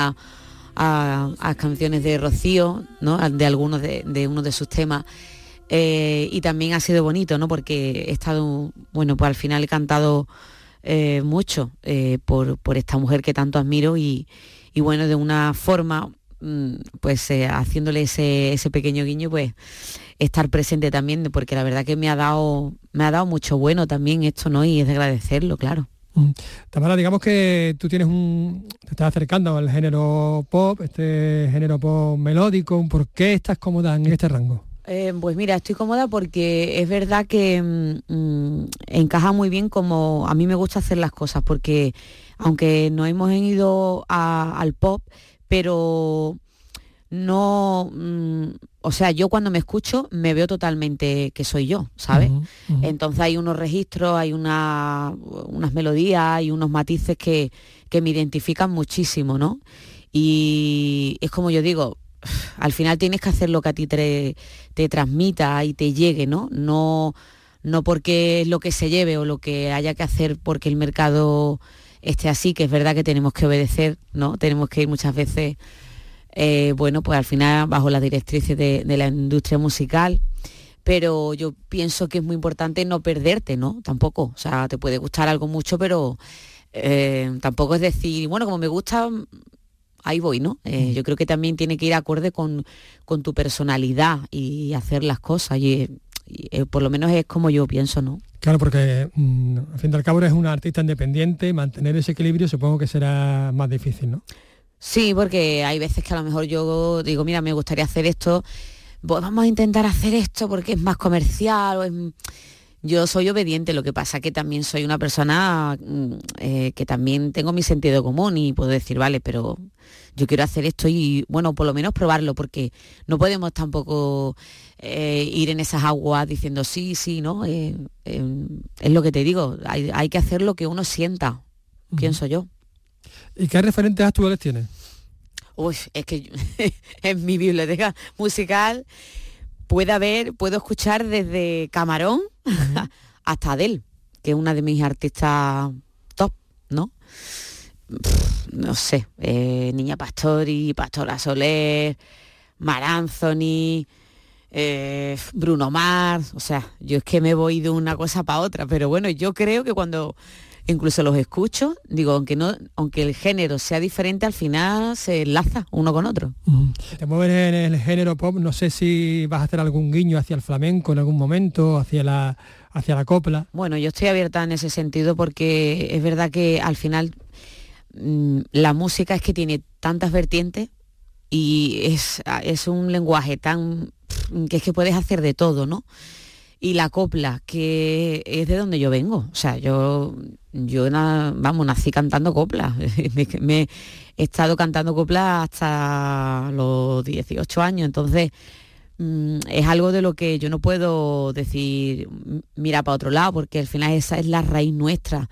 a canciones de Rocío, ¿no? De algunos de uno de sus temas. Y también ha sido bonito, ¿no? Porque he estado, bueno, pues al final he cantado mucho por esta mujer que tanto admiro y bueno, de una forma, pues haciéndole ese pequeño guiño, pues estar presente también, porque la verdad que me ha dado mucho bueno también esto, ¿no? Y es de agradecerlo, claro. Tamara, digamos que tú te estás acercando al género pop, este género pop melódico. ¿Por qué estás cómoda en este rango? Pues mira, estoy cómoda porque es verdad que encaja muy bien como a mí me gusta hacer las cosas, porque aunque no hemos ido al pop, pero no, o sea, yo cuando me escucho me veo totalmente que soy yo, ¿sabes? Entonces hay unos registros, hay unas melodías, hay unos matices que me identifican muchísimo, ¿no? Y es como yo digo, al final tienes que hacer lo que a ti te transmita y te llegue, ¿no? No porque es lo que se lleve o lo que haya que hacer porque el mercado esté así, que es verdad que tenemos que obedecer, ¿no? Tenemos que ir muchas veces, bueno, pues al final bajo las directrices de la industria musical, pero yo pienso que es muy importante no perderte, ¿no? Tampoco, o sea, te puede gustar algo mucho, pero tampoco es decir, bueno, como me gusta, ahí voy, ¿no? Yo creo que también tiene que ir acorde con tu personalidad y hacer las cosas, y por lo menos es como yo pienso, ¿no? Claro, porque al fin y al cabo eres una artista independiente, mantener ese equilibrio supongo que será más difícil, ¿no? Sí, porque hay veces que a lo mejor yo digo, mira, me gustaría hacer esto, pues vamos a intentar hacer esto porque es más comercial, yo soy obediente, lo que pasa que también soy una persona que también tengo mi sentido común y puedo decir, vale, pero yo quiero hacer esto y, bueno, por lo menos probarlo, porque no podemos tampoco ir en esas aguas diciendo sí, ¿no? Es lo que te digo, hay que hacer lo que uno sienta, pienso yo. ¿Y qué referentes actuales tienes? Uy, es que en mi biblioteca musical puedo escuchar desde Camarón hasta Adele, que es una de mis artistas top, ¿no? No sé, Niña Pastori, Pastora Soler, Mar Anthony, Bruno Mars, o sea, yo es que me voy de una cosa para otra, pero bueno, yo creo que cuando incluso los escucho, digo, aunque el género sea diferente, al final se enlaza uno con otro. Te mueves en el género pop, no sé si vas a hacer algún guiño hacia el flamenco en algún momento, hacia la copla. Bueno, yo estoy abierta en ese sentido porque es verdad que al final la música es que tiene tantas vertientes y es un lenguaje tan que es que puedes hacer de todo, ¿no? Y la copla, que es de donde yo vengo, o sea, yo nací cantando copla, me he estado cantando copla hasta los 18 años, entonces es algo de lo que yo no puedo decir, mira para otro lado, porque al final esa es la raíz nuestra.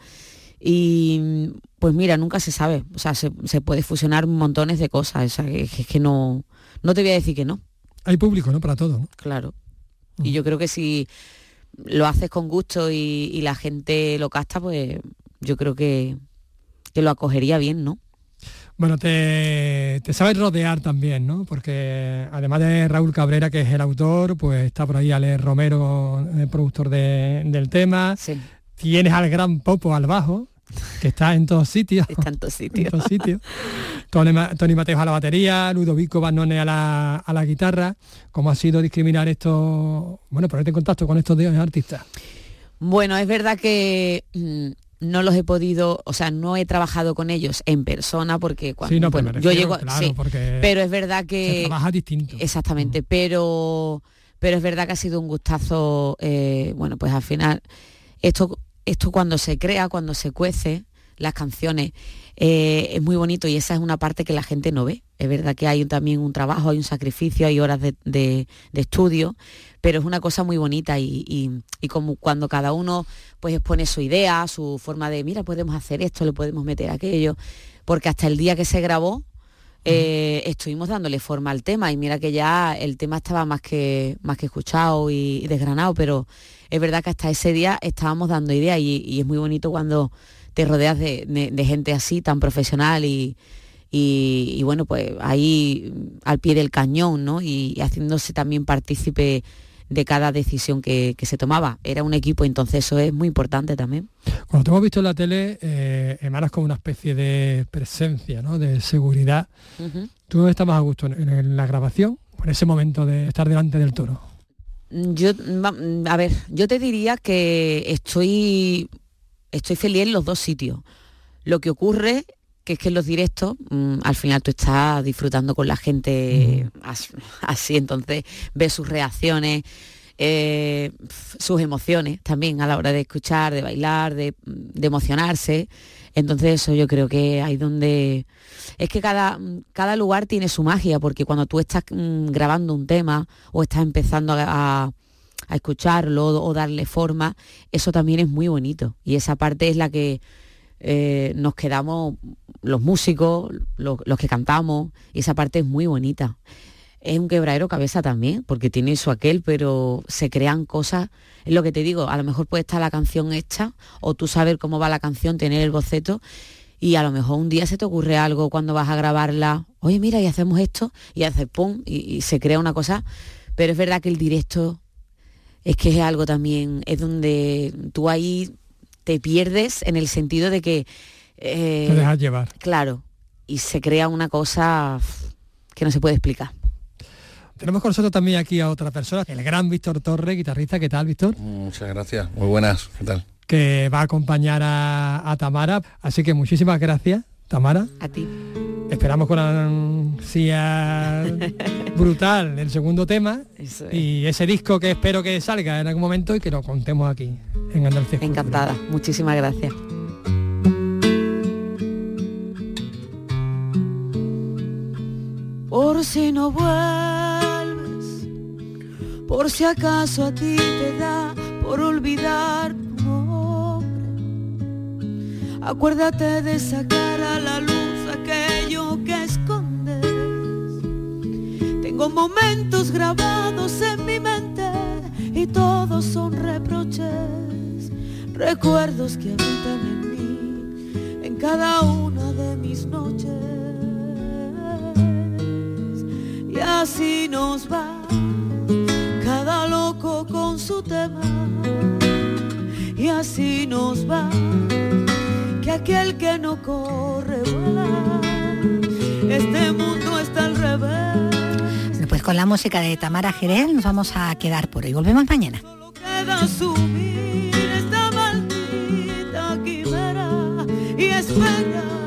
Y pues mira, nunca se sabe, o sea, se puede fusionar montones de cosas, o sea, es que no te voy a decir que no. Hay público, ¿no? Para todo, ¿no? Claro. Y yo creo que si lo haces con gusto y la gente lo capta, pues yo creo que lo acogería bien, ¿no? Bueno, te sabes rodear también, ¿no? Porque además de Raúl Cabrera, que es el autor, pues está por ahí Ale Romero, el productor del tema. Sí. Tienes al gran Popo al bajo. que está en todos sitios. Está en todos sitios. En todos sitios. Tony Mateos a la batería, Ludovico Vannone a la guitarra. ¿Cómo ha sido discriminar esto, ponerte en contacto con estos dos artistas? Bueno, es verdad que no los he podido, o sea, no he trabajado con ellos en persona porque cuando sí, no, pues yo llego, claro, sí, pero es verdad que se trabaja distinto. Exactamente, pero es verdad que ha sido un gustazo. Pues al final esto cuando se crea, cuando se cuece las canciones, es muy bonito y esa es una parte que la gente no ve. Es verdad que hay también un trabajo, hay un sacrificio, hay horas de estudio, pero es una cosa muy bonita y como cuando cada uno pues expone su idea, su forma de, mira, podemos hacer esto, le podemos meter aquello, porque hasta el día que se grabó estuvimos dándole forma al tema y mira que ya el tema estaba más que escuchado y desgranado, pero es verdad que hasta ese día estábamos dando ideas y es muy bonito cuando te rodeas de gente así, tan profesional y bueno, pues ahí al pie del cañón, ¿no? Y haciéndose también partícipe de cada decisión que se tomaba. Era un equipo, entonces eso es muy importante también. Cuando te hemos visto en la tele, emanas como una especie de presencia, ¿no? De seguridad. Uh-huh. ¿Tú estabas a gusto en la grabación o en ese momento de estar delante del toro? Yo te diría que estoy feliz en los dos sitios. Lo que ocurre que es que en los directos al final tú estás disfrutando con la gente así, entonces ves sus reacciones, sus emociones también a la hora de escuchar, de bailar, de emocionarse. Entonces eso yo creo que ahí donde... Es que cada lugar tiene su magia, porque cuando tú estás grabando un tema o estás empezando a escucharlo o darle forma, eso también es muy bonito. Y esa parte es la que nos quedamos los músicos, los que cantamos, y esa parte es muy bonita. Es un quebradero cabeza también, porque tiene eso aquel, pero se crean cosas. Es lo que te digo, a lo mejor puede estar la canción hecha, o tú saber cómo va la canción, tener el boceto, y a lo mejor un día se te ocurre algo cuando vas a grabarla, oye mira, y hacemos esto, y haces pum, y se crea una cosa. Pero es verdad que el directo es que es algo también, es donde tú ahí te pierdes en el sentido de que... te dejas llevar. Claro, y se crea una cosa que no se puede explicar. Tenemos con nosotros también aquí a otra persona, el gran Víctor Torres, guitarrista. ¿Qué tal, Víctor? Muchas gracias, muy buenas, ¿qué tal? Que va a acompañar a Tamara, así que muchísimas gracias, Tamara. A ti. Esperamos con ansia brutal el segundo tema y ese disco que espero que salga en algún momento y que lo contemos aquí en Andalucía. Encantada, muchísimas gracias. Por si no vuelves, por si acaso a ti te da por olvidar tu nombre, acuérdate de sacar a la luz aquello que escondes. Tengo momentos grabados en mi mente y todos son reproches, recuerdos que habitan en mí, en cada una de mis noches. Y así nos va cada loco con su tema, y así nos va, que aquel que no corre vuela, este mundo está al revés. Pues con la música de Tamara Jerez nos vamos a quedar por hoy. Volvemos mañana. Solo queda subir esta maldita quimera y espera